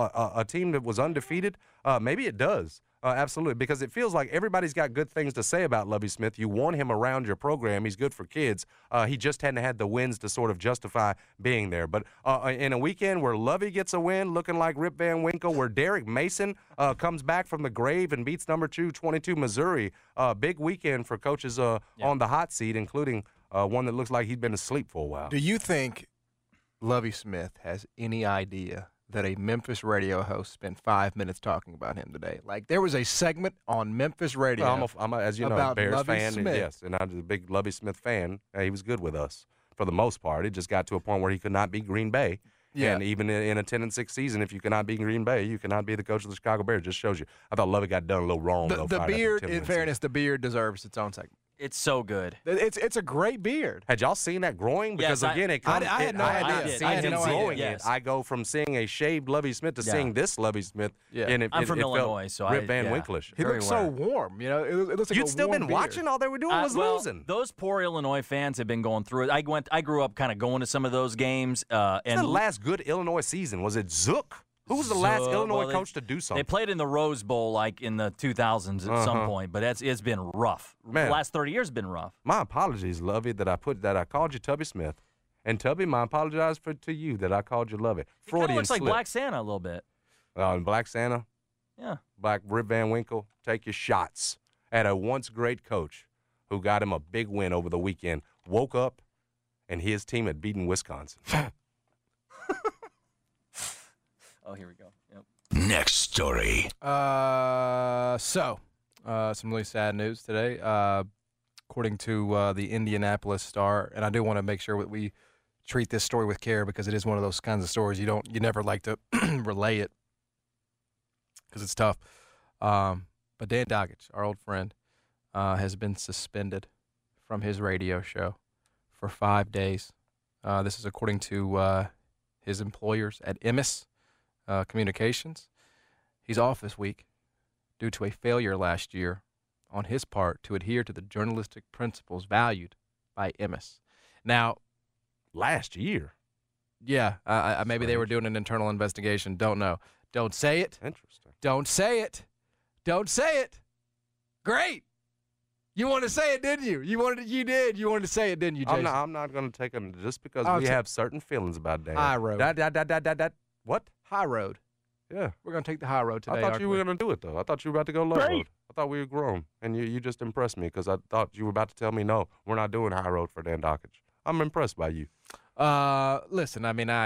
a team that was undefeated. Maybe it does. Absolutely, because it feels like everybody's got good things to say about Lovey Smith. You want him around your program. He's good for kids. He just hadn't had the wins to sort of justify being there. But in a weekend where Lovey gets a win, looking like Rip Van Winkle, where Derek Mason comes back from the grave and beats number 22 Missouri, big weekend for coaches on the hot seat, including one that looks like he's been asleep for a while.
Do you think Lovey Smith has any idea that a Memphis radio host spent 5 minutes talking about him today? Like, there was a segment on Memphis radio.
Well, I'm as you know,
about
Bears
Lovey
fan.
Smith.
And yes, and I'm a big Lovey Smith fan. He was good with us for the most part. It just got to a point where he could not be Green Bay.
Yeah.
And even in a 10-6 season, if you cannot be Green Bay, you cannot be the coach of the Chicago Bears. It just shows you. I thought Lovey got done a little wrong.
The beard, in fairness, the beard deserves its own segment.
It's so good.
It's a great beard.
Had y'all seen that growing? Because
Yes,
again,
I had no idea.
I had
no
no
idea.
growing
Yes.
it. I go from seeing a shaved Lovey Smith to seeing this Lovey Smith.
Yeah.
And
I'm from
it felt
Illinois, so
Rip Van Winkle-ish.
He
Very
looks so
aware.
warm. You know, it looks like
You'd
a
still
warm
been
beard.
watching. All they were doing was
Well,
losing.
Those poor Illinois fans have been going through it. I grew up kind of going to some of those games.
What's
And
the last good Illinois season? Was it Zook? Who was the last
So,
Illinois
well,
coach to do something?
They played in the Rose Bowl like in the 2000s at some point, but it's been rough.
Man.
The last 30 years have been rough.
My apologies, Lovey, that I called you Tubby Smith. And Tubby, my apologize to you that I called you Lovey.
It kind of
Freudian
looks like
slip.
Black Santa a little bit.
And Black Santa,
Yeah.
Black Rip Van Winkle, take your shots at a once great coach who got him a big win over the weekend. Woke up and his team had beaten Wisconsin.
Oh, here we go. Yep.
Next story.
Some really sad news today. According to the Indianapolis Star, and I do want to make sure that we treat this story with care because it is one of those kinds of stories you never like to relay it because it's tough. But Dan Doggett, our old friend, has been suspended from his radio show for 5 days. This is according to his employers at Emmis Communications. He's off this week due to a failure last year on his part to adhere to the journalistic principles valued by Emmis. Now,
Last year?
yeah, maybe they were doing an internal investigation. Don't know. Don't say it.
Interesting.
Don't say it. Don't say it. Great. You wanted to say it, didn't you? You wanted to say it, didn't you, Jason?
I'm not going to take him just because
I'll
we
ta-
have certain feelings about Dan.
High road.
What?
High road.
Yeah.
We're going to take the high road today.
I thought
aren't
you
we?
were going to do it, though. I thought you were about to go low road. I thought we were grown, and you just impressed me because I thought you were about to tell me, no, we're not doing high road for Dan Dockage. I'm impressed by you.
Listen, I mean,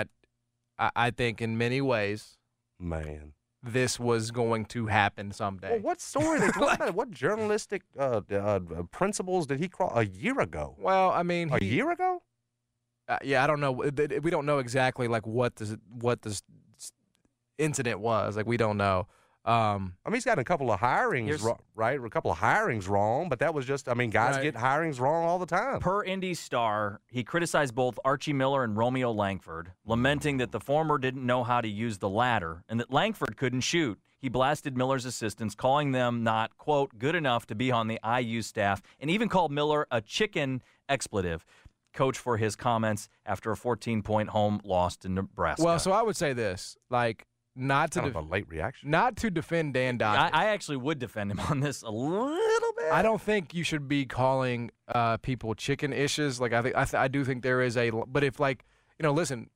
I think in many ways
Man.
this was going to happen someday.
Well, what story? They talking about? What journalistic principles did he cross a year ago?
Well, I mean,
A year ago?
yeah, I don't know. We don't know exactly like what this incident was. Like we don't know.
I mean, he's got a couple of hirings, right? A couple of hirings wrong, but that was just, I mean, guys
Right.
get hirings wrong all the time.
Per Indy Star, he criticized both Archie Miller and Romeo Langford, lamenting that the former didn't know how to use the latter and that Langford couldn't shoot. He blasted Miller's assistants, calling them not, quote, good enough to be on the IU staff, and even called Miller a chicken expletive. Coach for his comments after a 14-point home loss to Nebraska.
Well, so I would say this, like not to
Kind of a late reaction.
not to defend Dan Dockett.
I actually would defend him on this a little bit.
I don't think you should be calling people chicken issues. Like I do think there is a. But if listen,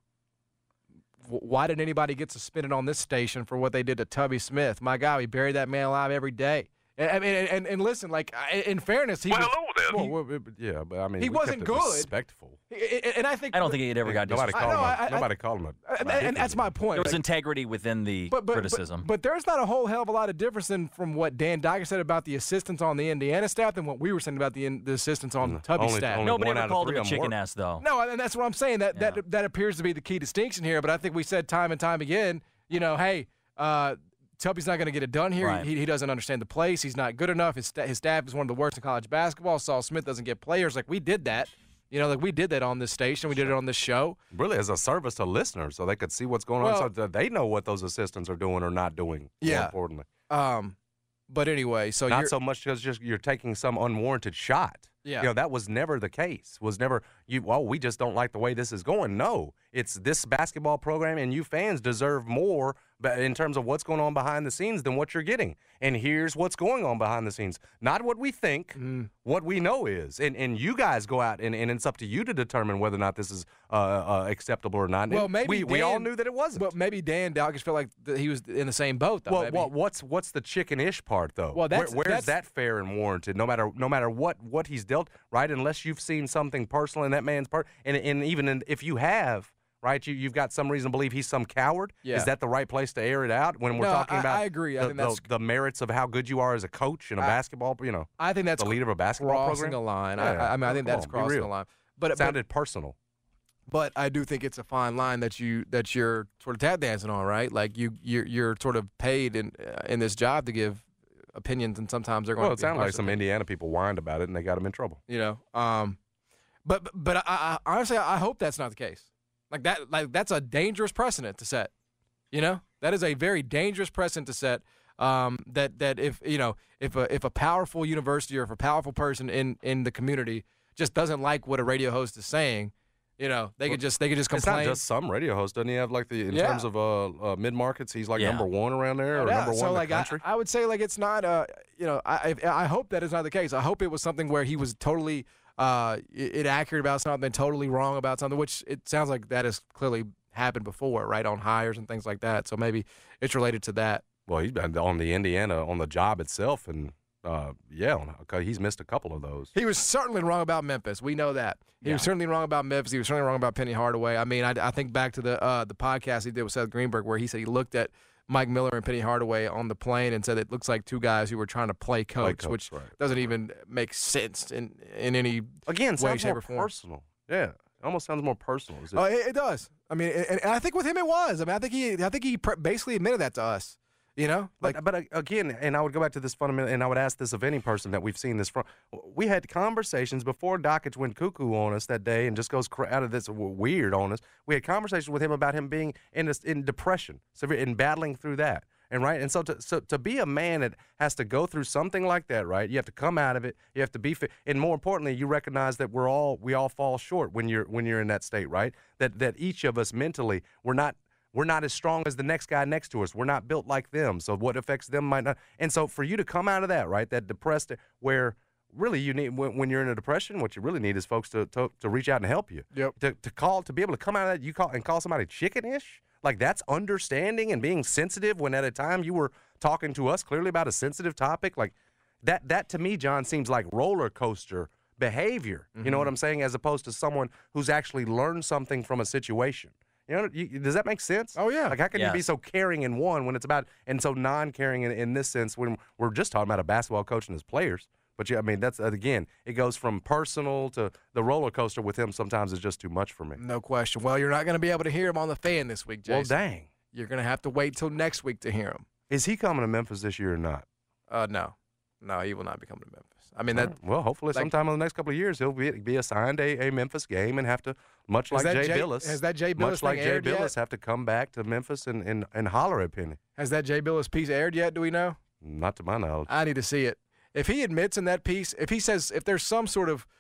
why did anybody get suspended on this station for what they did to Tubby Smith? My God, we buried that man alive every day. I mean, and listen, like in fairness, he
Well,
was,
hello there.
Yeah, but I mean,
he
we
wasn't
kept it
good.
Respectful.
And I think
I don't think he ever got
Nobody
disrespected.
called him. Nobody called him.
and that's my point.
There was
Like,
integrity within the criticism.
But there's not a whole hell of a lot of difference from what Dan Diker said about the assistants on the Indiana staff than what we were saying about the assistants on the Tubby staff.
Nobody
one
ever
out of
called him
three
a
of 'em
chicken
worked.
ass, though.
No, and that's what I'm saying. That appears to be the key distinction here. But I think we said time and time again, hey, Tubby's not going to get it done here.
Right.
He doesn't understand the place. He's not good enough. His staff is one of the worst in college basketball. Saul Smith doesn't get players. Like, we did that. We did that on this station. We did it on this show.
Really, as a service to listeners, so they could see what's going on,
Well,
so that they know what those assistants are doing or not doing. More importantly,
But anyway, so
not so much because you're taking some unwarranted shot.
Yeah.
That was never the case. Was never we just don't like the way this is going. No, it's this basketball program, and you fans deserve more in terms of what's going on behind the scenes than what you're getting. And here's what's going on behind the scenes. Not what we think, what we know is. And you guys go out, and it's up to you to determine whether or not this is acceptable or not.
Well,
And
maybe
we all
Dan-
knew that it wasn't.
But maybe Dan Dalgish felt like he was in the same boat, though.
Well,
maybe.
what's the chicken-ish part though?
Well,
where's that fair and warranted? No matter what he's dealt, right? Unless you've seen something personal in that man's part, and even if you have, right, you've got some reason to believe he's some coward.
Yeah.
Is that the right place to air it out when we're
No,
talking about?
I agree. I think that's
the merits of how good you are as a coach in a basketball.
I think that's
the leader of a basketball
crossing
program.
a line.
Yeah.
I think that's
Come on, be
crossing
real.
a line. But
It sounded personal.
But I do think it's a fine line that you're sort of tap dancing on, right? Like you're sort of paid in this job to give opinions, and sometimes they're going.
Well,
to
it sounded like some Indiana people whined about it, and they got him in trouble.
But I honestly I hope that's not the case. Like that's a dangerous precedent to set. That is a very dangerous precedent to set. That if a powerful university or if a powerful person in the community just doesn't like what a radio host is saying, they could just complain.
It's not just some radio host. Doesn't he have in terms of mid markets? He's like number one around there, or number one in the country.
I would say it's not. I hope that is not the case. I hope it was something where he was totally inaccurate about something, totally wrong about something, which it sounds like that has clearly happened before, right, on hires and things like that. So maybe it's related to that.
Well, he's been on the Indiana on the job itself, and he's missed a couple of those.
He was certainly wrong about Memphis. We know that. He was certainly wrong about Memphis. He was certainly wrong about Penny Hardaway. I mean, I think back to the podcast he did with Seth Greenberg, where he said he looked at Mike Miller and Penny Hardaway on the plane and said it looks like two guys who were trying to play coach, which doesn't even make sense in any way, shape, or form.
Personal. Yeah, it almost sounds more personal.
It does. I mean, and I think with him it was. I mean, I think he basically admitted that to us.
But again, and I would go back to this fundamental, and I would ask this of any person that we've seen this from. We had conversations before Dockage went cuckoo on us that day and just goes out of this weird on us. We had conversations with him about him being in depression, in battling through that. And so to be a man that has to go through something like that, right? You have to come out of it. You have to be fit, and more importantly, you recognize that we all fall short when you're in that state, right? That each of us mentally, we're not as strong as the next guy next to us. We're not built like them. So what affects them might not. And so for you to come out of that, right, that depressed, where really you need, when you're in a depression, what you really need is folks to reach out and help you.
Yep.
To be able to come out of that, you call somebody chicken-ish. Like, that's understanding and being sensitive when at a time you were talking to us clearly about a sensitive topic. Like, that to me, John, seems like roller coaster behavior. Mm-hmm. You know what I'm saying? As opposed to someone who's actually learned something from a situation. Does that make sense?
Oh, yeah.
Like, how can you be so caring in one when it's about, and so non-caring in this sense when we're just talking about a basketball coach and his players? But, I mean, that's, again, it goes from personal to the roller coaster with him sometimes is just too much for me.
No question. Well, you're not going to be able to hear him on the Fan this week, Jason.
Well, dang.
You're going to have to wait till next week to hear him.
Is he coming to Memphis this year or not?
No. No, he will not be coming to Memphis. I mean, that.
Well, hopefully sometime in the next couple of years he'll be assigned a Memphis game and have to, much like Jay Billis.
Has that Jay Billis
much like Jay
aired
Billis
yet?
have to come back to Memphis and holler at Penny.
Has that Jay Billis piece aired yet? Do we know?
Not to my knowledge.
I need to see it. If he admits in that piece, if he says, if there's some sort of,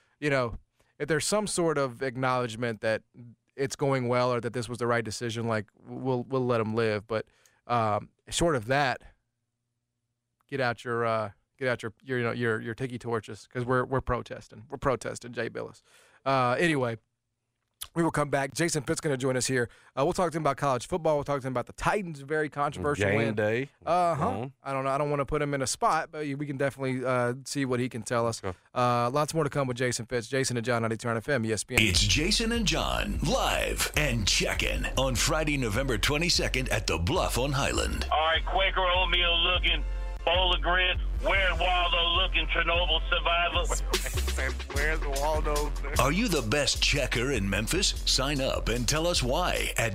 if there's some sort of acknowledgement that it's going well or that this was the right decision, like we'll let him live. But short of that, get out your tiki torches because we're protesting. We're protesting Jay Billis. Anyway, We will come back. Jason Fitt's going to join us here. We'll talk to him about college football. We'll talk to him about the Titans' very controversial win.
Game day.
I don't know. I don't want to put him in a spot, but we can definitely see what he can tell us. Lots more to come with Jason Fitz. Jason and John on Turn FM, ESPN.
It's Jason and John, live and checking on Friday, November 22nd at the Bluff on Highland.
All right, Quaker oatmeal looking, bowl of grits, Where's Waldo looking, Chernobyl survivor?
Where's Waldo?
Are you the best checker in Memphis? Sign up and tell us why at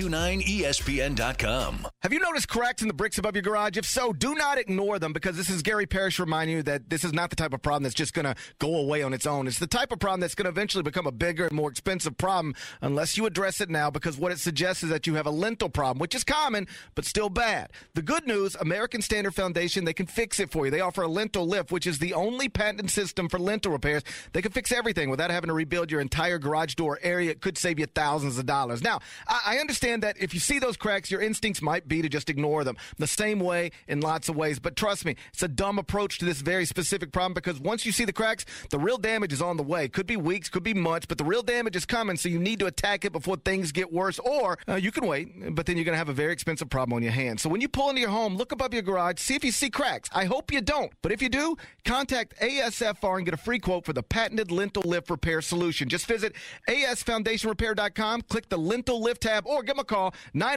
929ESPN.com.
Have you noticed cracks in the bricks above your garage? If so, do not ignore them, because this is Gary Parrish reminding you that this is not the type of problem that's just going to go away on its own. It's the type of problem that's going to eventually become a bigger and more expensive problem unless you address it now, because what it suggests is that you have a lintel problem, which is common, but still bad. The good news, American Standard Foundation, they can fix it for you. They offer a lintel lift, which is the only patented system for lintel repairs. They can fix everything without having to rebuild your entire garage door area. It could save you thousands of dollars. Now, I understand that if you see those cracks, your instincts might be to just ignore them the same way in lots of ways. But trust me, it's a dumb approach to this very specific problem, because once you see the cracks, the real damage is on the way. Could be weeks, could be months, but the real damage is coming, so you need to attack it before things get worse. Or you can wait, but then you're going to have a very expensive problem on your hands. So when you pull into your home, look above your garage, see if you see cracks. I hope you don't. But if you do, contact ASFR and get a free quote for the patented lintel lift repair solution. Just visit asfoundationrepair.com, click the lintel lift tab, or give them a call,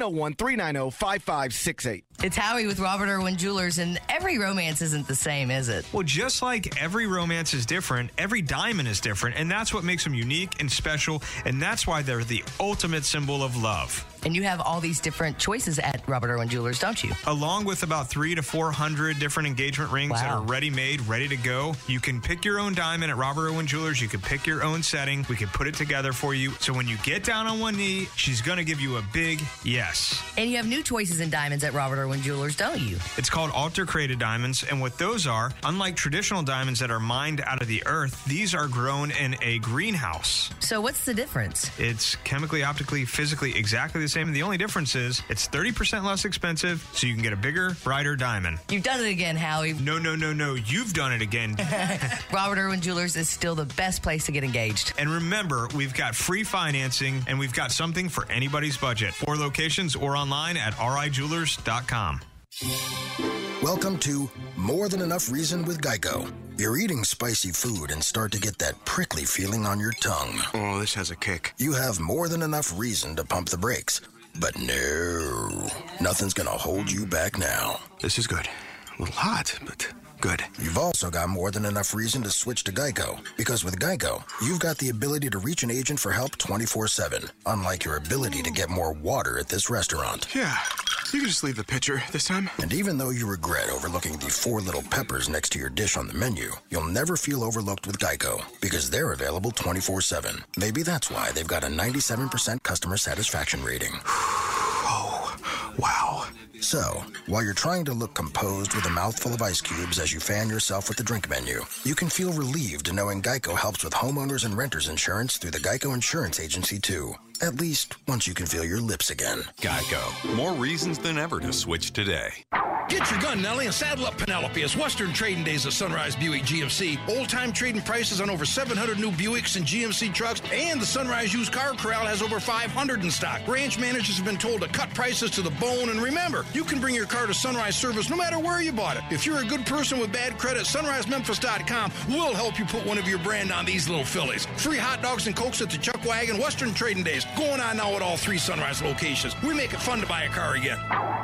901-390-5568.
It's Howie with Robert Irwin Jewelers, and every romance isn't the same, is it?
Well, just like every romance is different, every diamond is different, and that's what makes them unique and special, and that's why they're the ultimate symbol of love.
And you have all these different choices at Robert Irwin Jewelers, don't you?
Along with about 300 to 400 different engagement rings that are ready-made, ready to go. You can pick your own diamond at Robert Irwin Jewelers. You can pick your own setting. We can put it together for you. So when you get down on one knee, she's going to give you a big yes.
And you have new choices in diamonds at Robert Irwin Jewelers, don't you?
It's called altar-created diamonds, and what those are, unlike traditional diamonds that are mined out of the earth, these are grown in a greenhouse.
So what's the difference?
It's chemically, optically, physically exactly the same. The only difference is it's 30% less expensive, so you can get a bigger, brighter diamond.
You've done it again, Howie.
No. You've done it again.
Robert Irwin Jewelers is still the best place to get engaged.
And remember, we've got free financing, and we've got something for anybody's budget. 4 locations or online at rijewelers.com.
Welcome to More Than Enough Reason with Geico. You're eating spicy food and start to get that prickly feeling on your tongue.
Oh, this has a kick.
You have more than enough reason to pump the brakes. But no, nothing's going to hold you back now.
This is good. A little hot, but good.
You've also got more than enough reason to switch to Geico. Because with Geico, you've got the ability to reach an agent for help 24/7. Unlike your ability to get more water at this restaurant.
Yeah, you can just leave the pitcher this time.
And even though you regret overlooking the 4 little peppers next to your dish on the menu, you'll never feel overlooked with Geico. Because they're available 24/7. Maybe that's why they've got a 97% customer satisfaction rating.
Oh, wow.
So, while you're trying to look composed with a mouthful of ice cubes as you fan yourself with the drink menu, you can feel relieved knowing Geico helps with homeowners and renters insurance through the Geico Insurance Agency, too. At least, once you can feel your lips again.
Geico. More reasons than ever to switch today.
Get your gun, Nellie, and saddle up Penelope. It's Western Trading Days at Sunrise Buick GMC. Old-time trading prices on over 700 new Buicks and GMC trucks, and the Sunrise Used Car Corral has over 500 in stock. Branch managers have been told to cut prices to the bone, and remember, you can bring your car to Sunrise Service no matter where you bought it. If you're a good person with bad credit, SunriseMemphis.com will help you put one of your brand on these little fillies. Free hot dogs and Cokes at the Chuck Wagon. Western Trading Days going on now at all 3 Sunrise locations. We make it fun to buy a car again.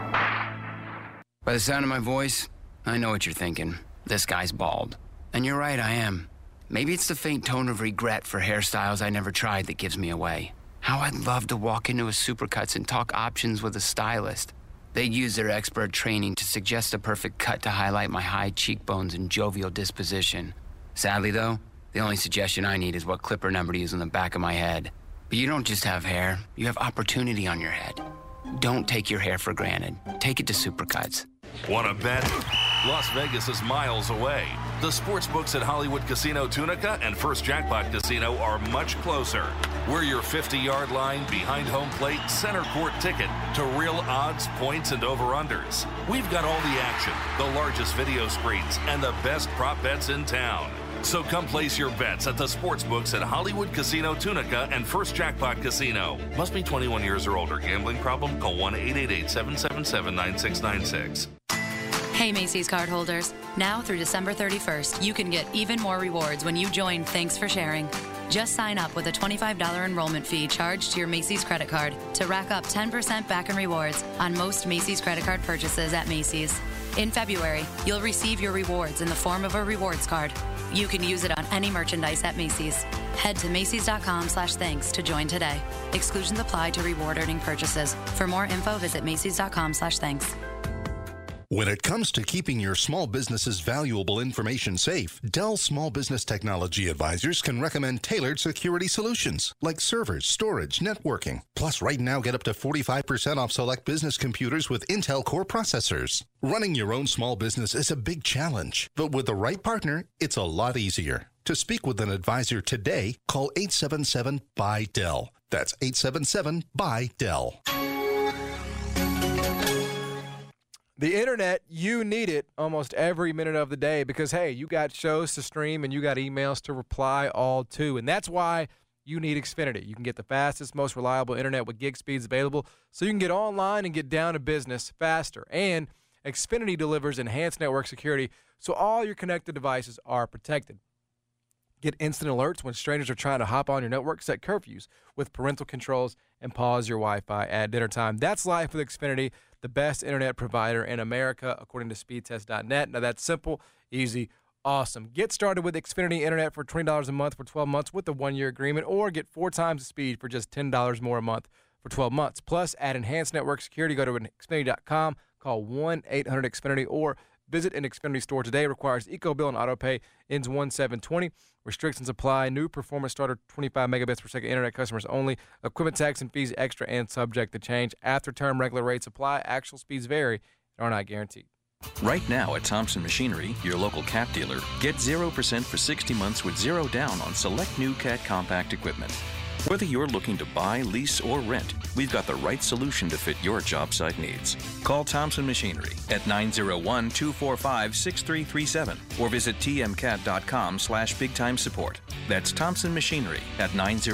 By the sound of my voice, I know what you're thinking. This guy's bald. And you're right, I am. Maybe it's the faint tone of regret for hairstyles I never tried that gives me away. How I'd love to walk into a Supercuts and talk options with a stylist. They'd use their expert training to suggest a perfect cut to highlight my high cheekbones and jovial disposition. Sadly, though, the only suggestion I need is what clipper number to use on the back of my head. But you don't just have hair, you have opportunity on your head. Don't take your hair for granted. Take it to Supercuts.
Want to bet? Las Vegas is miles away. The sports books at Hollywood Casino Tunica and First Jackpot Casino are much closer. We're your 50-yard line, behind home plate, center court ticket to real odds, points, and over-unders. We've got all the action, the largest video screens, and the best prop bets in town. So come place your bets at the sportsbooks at Hollywood Casino Tunica and First Jackpot Casino. Must be 21 years or older. Gambling problem? Call 1-888-777-9696.
Hey Macy's cardholders. Now through December 31st, you can get even more rewards when you join Thanks for Sharing. Just sign up with a $25 enrollment fee charged to your Macy's credit card to rack up 10% back in rewards on most Macy's credit card purchases at Macy's. In February, you'll receive your rewards in the form of a rewards card. You can use it on any merchandise at Macy's. Head to Macys.com/thanks to join today. Exclusions apply to reward earning purchases. For more info, visit Macys.com/thanks.
When it comes to keeping your small business's valuable information safe, Dell Small Business Technology Advisors can recommend tailored security solutions like servers, storage, networking. Plus, right now, get up to 45% off select business computers with Intel Core processors. Running your own small business is a big challenge, but with the right partner, it's a lot easier. To speak with an advisor today, call 877-BUY-DELL. That's 877-BUY-DELL.
The internet, you need it almost every minute of the day because, hey, you got shows to stream and you got emails to reply all to. And that's why you need Xfinity. You can get the fastest, most reliable internet with gig speeds available so you can get online and get down to business faster. And Xfinity delivers enhanced network security so all your connected devices are protected. Get instant alerts when strangers are trying to hop on your network, set curfews with parental controls, and pause your Wi-Fi at dinner time. That's life with Xfinity, the best internet provider in America, according to speedtest.net. Now, that's simple, easy, awesome. Get started with Xfinity Internet for $20 a month for 12 months with a one-year agreement, or get 4 times the speed for just $10 more a month for 12 months. Plus, add enhanced network security. Go to Xfinity.com, call 1-800-XFINITY, or visit an Xfinity store today. Requires EcoBill and AutoPay. Ends 1/7/20. Restrictions apply. New performance starter 25 megabits per second internet customers only. Equipment tax and fees extra and subject to change. After term regular rates apply. Actual speeds vary and are not guaranteed.
Right now at Thompson Machinery, your local Cat dealer, get 0% for 60 months with 0 down on select new Cat compact equipment. Whether you're looking to buy, lease, or rent, we've got the right solution to fit your job site needs. Call Thompson Machinery at 901-245-6337 or visit tmcat.com/bigtime support. That's Thompson Machinery at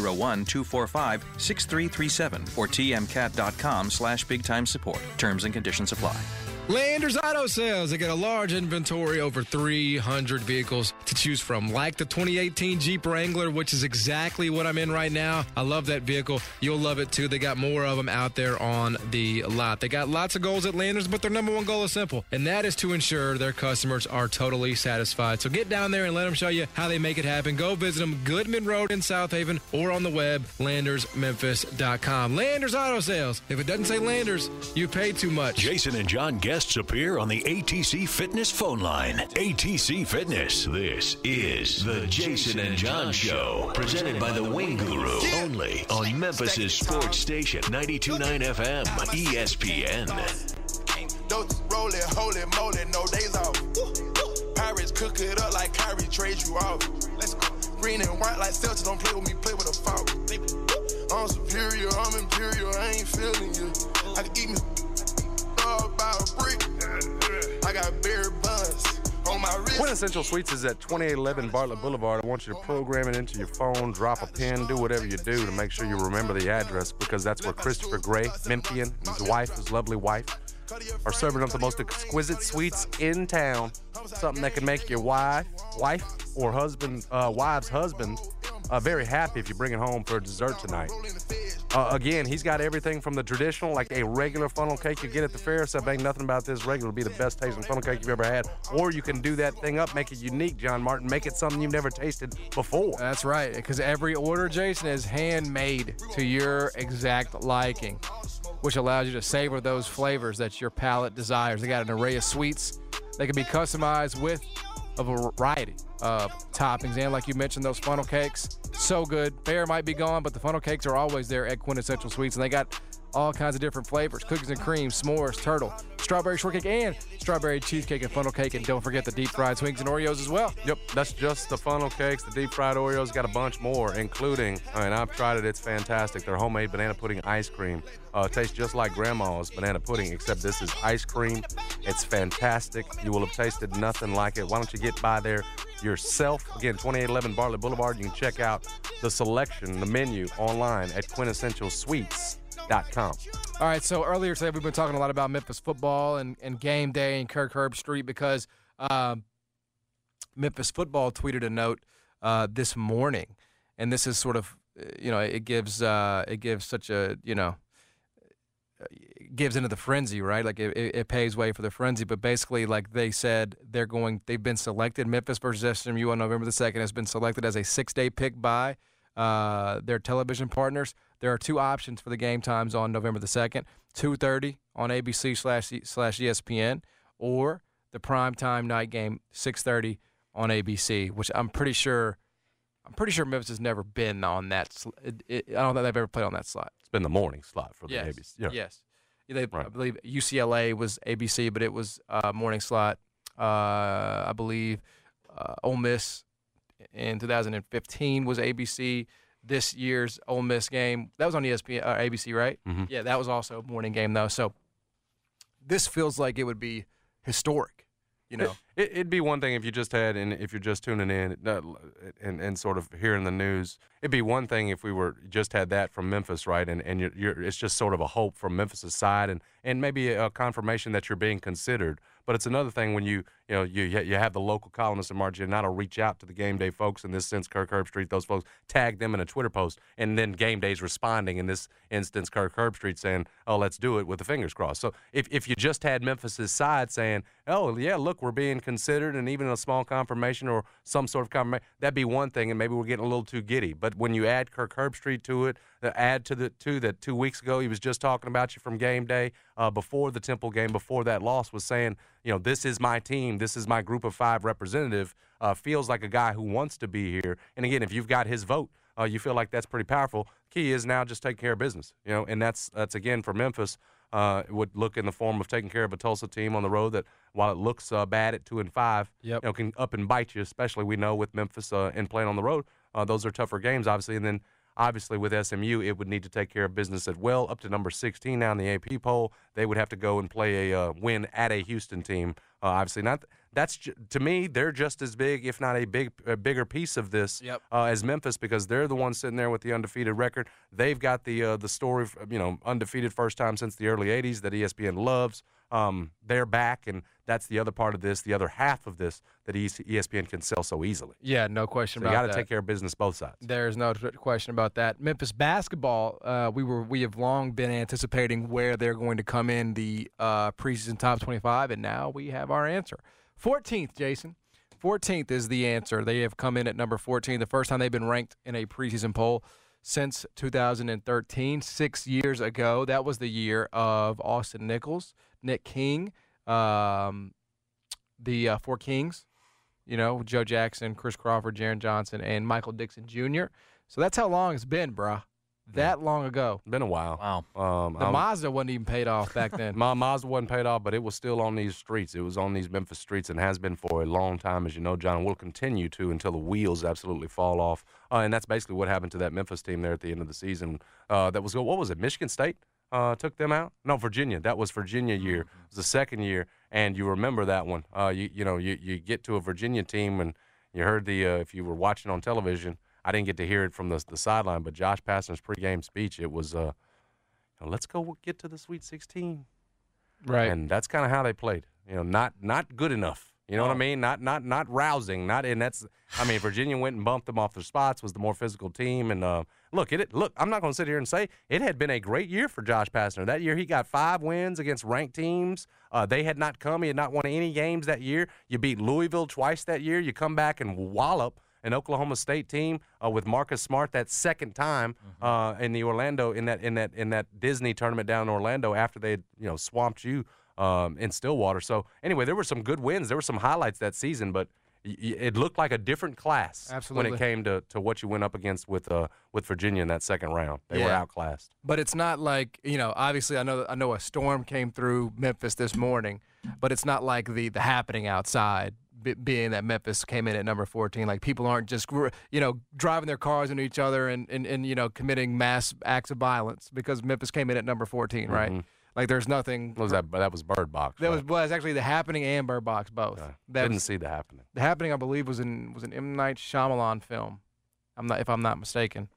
901-245-6337 or tmcat.com/bigtime support. Terms and conditions apply.
Landers Auto Sales. They got a large inventory, over 300 vehicles to choose from, like the 2018 Jeep Wrangler, which is exactly what I'm in right now. I love that vehicle. You'll love it, too. They got more of them out there on the lot. They got lots of goals at Landers, but their number one goal is simple, and that is to ensure their customers are totally satisfied. So get down there and let them show you how they make it happen. Go visit them, Goodman Road in South Haven, or on the web, LandersMemphis.com. Landers Auto Sales. If it doesn't say Landers, you pay too much.
Jason and John guests appear on the ATC Fitness phone line. ATC Fitness. This is the Jason and John Show, presented by the Wing Guru, only on Memphis' sports station, 92.9 FM, ESPN.
Roll it, holy moly, no days off. Pirates cook it up like Kyrie trade you off. Let's go. Green and white like Celtics, don't play with me, play with a foul. I'm superior, I'm imperial, I ain't feeling you. I can eat me about a brick. I got beer buns on my wrist.
Quintessential Sweets is at 2811 Bartlett Boulevard. I want you to program it into your phone, drop a pin, do whatever you do to make sure you remember the address, because that's where Christopher Gray, Memphian, and his wife, his lovely wife, are serving up the most exquisite sweets in town. Something that can make your wife or husband, wife's husband, very happy if you bring it home for dessert tonight. Again, he's got everything from the traditional, like a regular funnel cake you get at the fair. So ain't nothing about this regular. It'll be the best tasting funnel cake you've ever had. Or you can do that thing up, make it unique, John Martin. Make it something you've never tasted before.
That's right, because every order, Jason, is handmade to your exact liking, which allows you to savor those flavors that your palate desires. They got an array of sweets. They can be customized with a variety of toppings. And like you mentioned, those funnel cakes, so good. Fair might be gone, but the funnel cakes are always there at Quintessential Sweets. And they got all kinds of different flavors: cookies and cream, s'mores, turtle, strawberry shortcake, and strawberry cheesecake and funnel cake. And don't forget the deep fried swings and Oreos as well.
Yep, that's just the funnel cakes. The deep fried Oreos got a bunch more, including, I've tried it. It's fantastic. Their homemade banana pudding ice cream tastes just like grandma's banana pudding, except this is ice cream. It's fantastic. You will have tasted nothing like it. Why don't you get by there yourself? Again, 2811 Bartlett Boulevard. You can check out the selection, the menu online at quintessentialsweets.com.
All right, so earlier today we've been talking a lot about Memphis football and game day and Kirk Herbstreit because Memphis football tweeted a note this morning, and this is sort of, it gives such a, it gives into the frenzy, right? Like it paves way for the frenzy. But basically, like they said, they've been selected. Memphis versus SMU on November the 2nd has been selected as a 6-day pick by their television partners. There are two options for the game times on November the 2nd, 2:30 on ABC/ESPN, or the primetime night game, 6:30 on ABC, which I'm pretty sure Memphis has never been on that. I don't think they've ever played on that slot.
It's been the morning slot for the ABC. Yeah.
Yes. Right. I believe UCLA was ABC, but it was morning slot. I believe Ole Miss in 2015 was ABC. This year's Ole Miss game, that was on ESPN, ABC, right?
Mm-hmm.
Yeah, that was also a morning game, though. So this feels like it would be historic.
It'd be one thing if you just had, and if you're just tuning in and sort of hearing the news, it'd be one thing if we were just had that from Memphis, right? And it's just sort of a hope from Memphis' side, and maybe a confirmation that you're being considered. But it's another thing when you have the local columnists in Margianotto reach out to the game day folks. In this sense, Kirk Herbstreit, those folks tag them in a Twitter post, and then game day's responding. In this instance, Kirk Herbstreit saying, "Oh, let's do it," with the fingers crossed. So if you just had Memphis' side saying, "Oh, yeah, look, we're being considered," and even a small confirmation or some sort of confirmation, that'd be one thing, and maybe we're getting a little too giddy. But when you add Kirk Herbstreit to it, add to the two that 2 weeks ago he was just talking about you from game day, before the Temple game, before that loss, was saying, this is my team, this is my group of 5 representative, feels like a guy who wants to be here. And again, if you've got his vote, you feel like that's pretty powerful. Key is now just taking care of business, and that's again for Memphis. It would look in the form of taking care of a Tulsa team on the road that, while it looks bad at 2-5, can up and bite you, especially we know with Memphis and playing on the road. Those are tougher games, obviously. And then, obviously, with SMU, it would need to take care of business as well. Up to number 16 now in the AP poll, they would have to go and play a win at a Houston team. Obviously, to me, they're just as big, if not a bigger piece of this as Memphis, because they're the ones sitting there with the undefeated record. They've got the story, undefeated first time since the early '80s that ESPN loves. They're back, and that's the other part of this, the other half of this that ESPN can sell so easily.
Yeah, no question about that.
You got to take care of business both sides.
There's no question about that. Memphis basketball, we have long been anticipating where they're going to come in the preseason top 25, and now we have our answer. 14th, Jason. 14th is the answer. They have come in at number 14, the first time they've been ranked in a preseason poll since 2013, 6 years ago. That was the year of Austin Nichols, Nick King, the 4 Kings, Joe Jackson, Chris Crawford, Jaren Johnson, and Michael Dixon Jr. So that's how long it's been, bruh. That long ago.
Been a while.
Wow.
The Mazda wasn't even paid off back then.
My Mazda wasn't paid off, but it was still on these streets. It was on these Memphis streets and has been for a long time, as you know, John. Will continue to until the wheels absolutely fall off. And that's basically what happened to that Memphis team there at the end of the season. That was, what was it, Michigan State took them out? No, Virginia. That was Virginia year. It was the second year, and you remember that one. You get to a Virginia team, and you heard if you were watching on television, I didn't get to hear it from the sideline, but Josh Pastner's pregame speech, it was, let's go get to the Sweet 16.
Right.
And that's kind of how they played. Not good enough. You know what I mean? Not rousing. Virginia went and bumped them off their spots, was the more physical team. And look, I'm not going to sit here and say it had been a great year for Josh Pastner. That year he got 5 wins against ranked teams. They had not come. He had not won any games that year. You beat Louisville twice that year. You come back and wallop an Oklahoma State team with Marcus Smart that second time in the Orlando in that Disney tournament down in Orlando after they swamped you in Stillwater. So anyway, there were some good wins. There were some highlights that season, but it looked like a different class
Absolutely.
when it came to what you went up against with Virginia in that second round. They were outclassed.
But it's not like, obviously I know a storm came through Memphis this morning, but it's not like the happening outside being that Memphis came in at number 14. Like, people aren't just, driving their cars into each other and committing mass acts of violence because Memphis came in at number 14, right?
Mm-hmm.
Like, there's nothing.
What was that? That was Bird Box.
That was actually The Happening and Bird Box both.
Didn't see The Happening.
The Happening, I believe, was an M. Night Shyamalan film. If I'm not mistaken.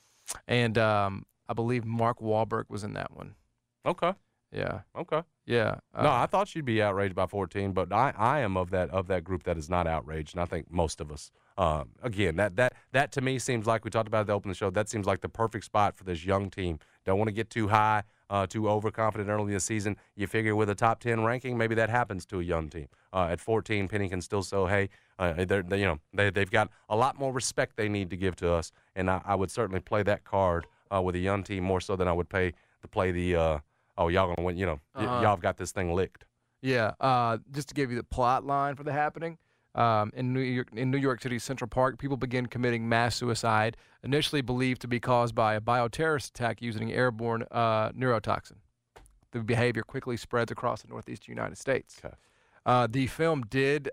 And I believe Mark Wahlberg was in that one.
Okay.
Yeah.
Okay.
Yeah.
No, I thought you'd be outraged by 14, but I am of that group that is not outraged, and I think most of us. Again, that to me seems like, we talked about it at the open of the show, that seems like the perfect spot for this young team. Don't want to get too high, too overconfident early in the season. You figure with a top 10 ranking, maybe that happens to a young team. At 14, Penny can still say, hey, they've got a lot more respect they need to give to us, and I would certainly play that card with a young team more so than I would play the y'all gonna win. Y'all have got this thing licked.
Yeah. Just to give you the plot line for The Happening, in New York City's Central Park, people begin committing mass suicide, initially believed to be caused by a bioterrorist attack using airborne neurotoxin. The behavior quickly spreads across the Northeast United States.
Okay.
The film did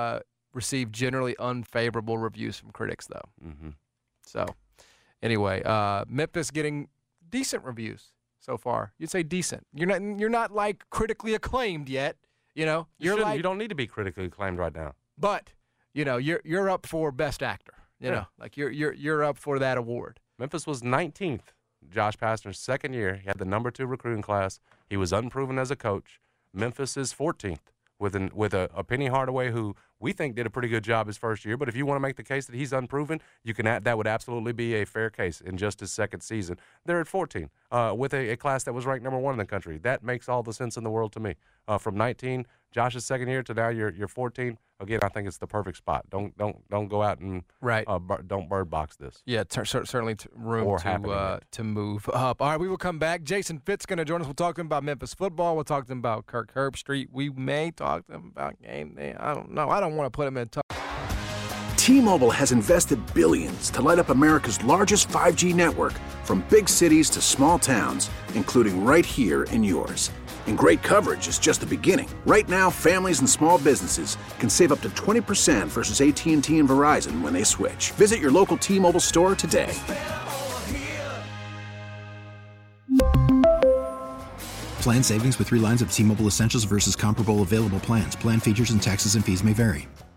receive generally unfavorable reviews from critics, though.
Mm-hmm.
So, anyway, Memphis getting decent reviews so far. You'd say decent. You're not like critically acclaimed yet. You don't
need to be critically acclaimed right now.
But you're up for Best Actor. Like you're up for that award.
Memphis was 19th. Josh Pastner's second year. He had the number 2 recruiting class. He was unproven as a coach. Memphis is 14th with a Penny Hardaway who we think did a pretty good job his first year. But if you want to make the case that he's unproven, that would absolutely be a fair case in just his second season. They're at 14 with a class that was ranked number 1 in the country. That makes all the sense in the world to me. From 19, Josh's second year, to now you're 14. Again, I think it's the perfect spot. Don't go out and don't bird box this.
Yeah, certainly room to move up. All right, we will come back. Jason Fitz going to join us. We'll talk to him about Memphis football. We'll talk to him about Kirk Herbstreit. We may talk to him about game day. I don't know. I don't want to put him in tough.
T-Mobile has invested billions to light up America's largest 5G network, from big cities to small towns, including right here in yours. And great coverage is just the beginning. Right now, families and small businesses can save up to 20% versus AT&T and Verizon when they switch. Visit your local T-Mobile store today.
Plan savings with 3 lines of T-Mobile Essentials versus comparable available plans. Plan features and taxes and fees may vary.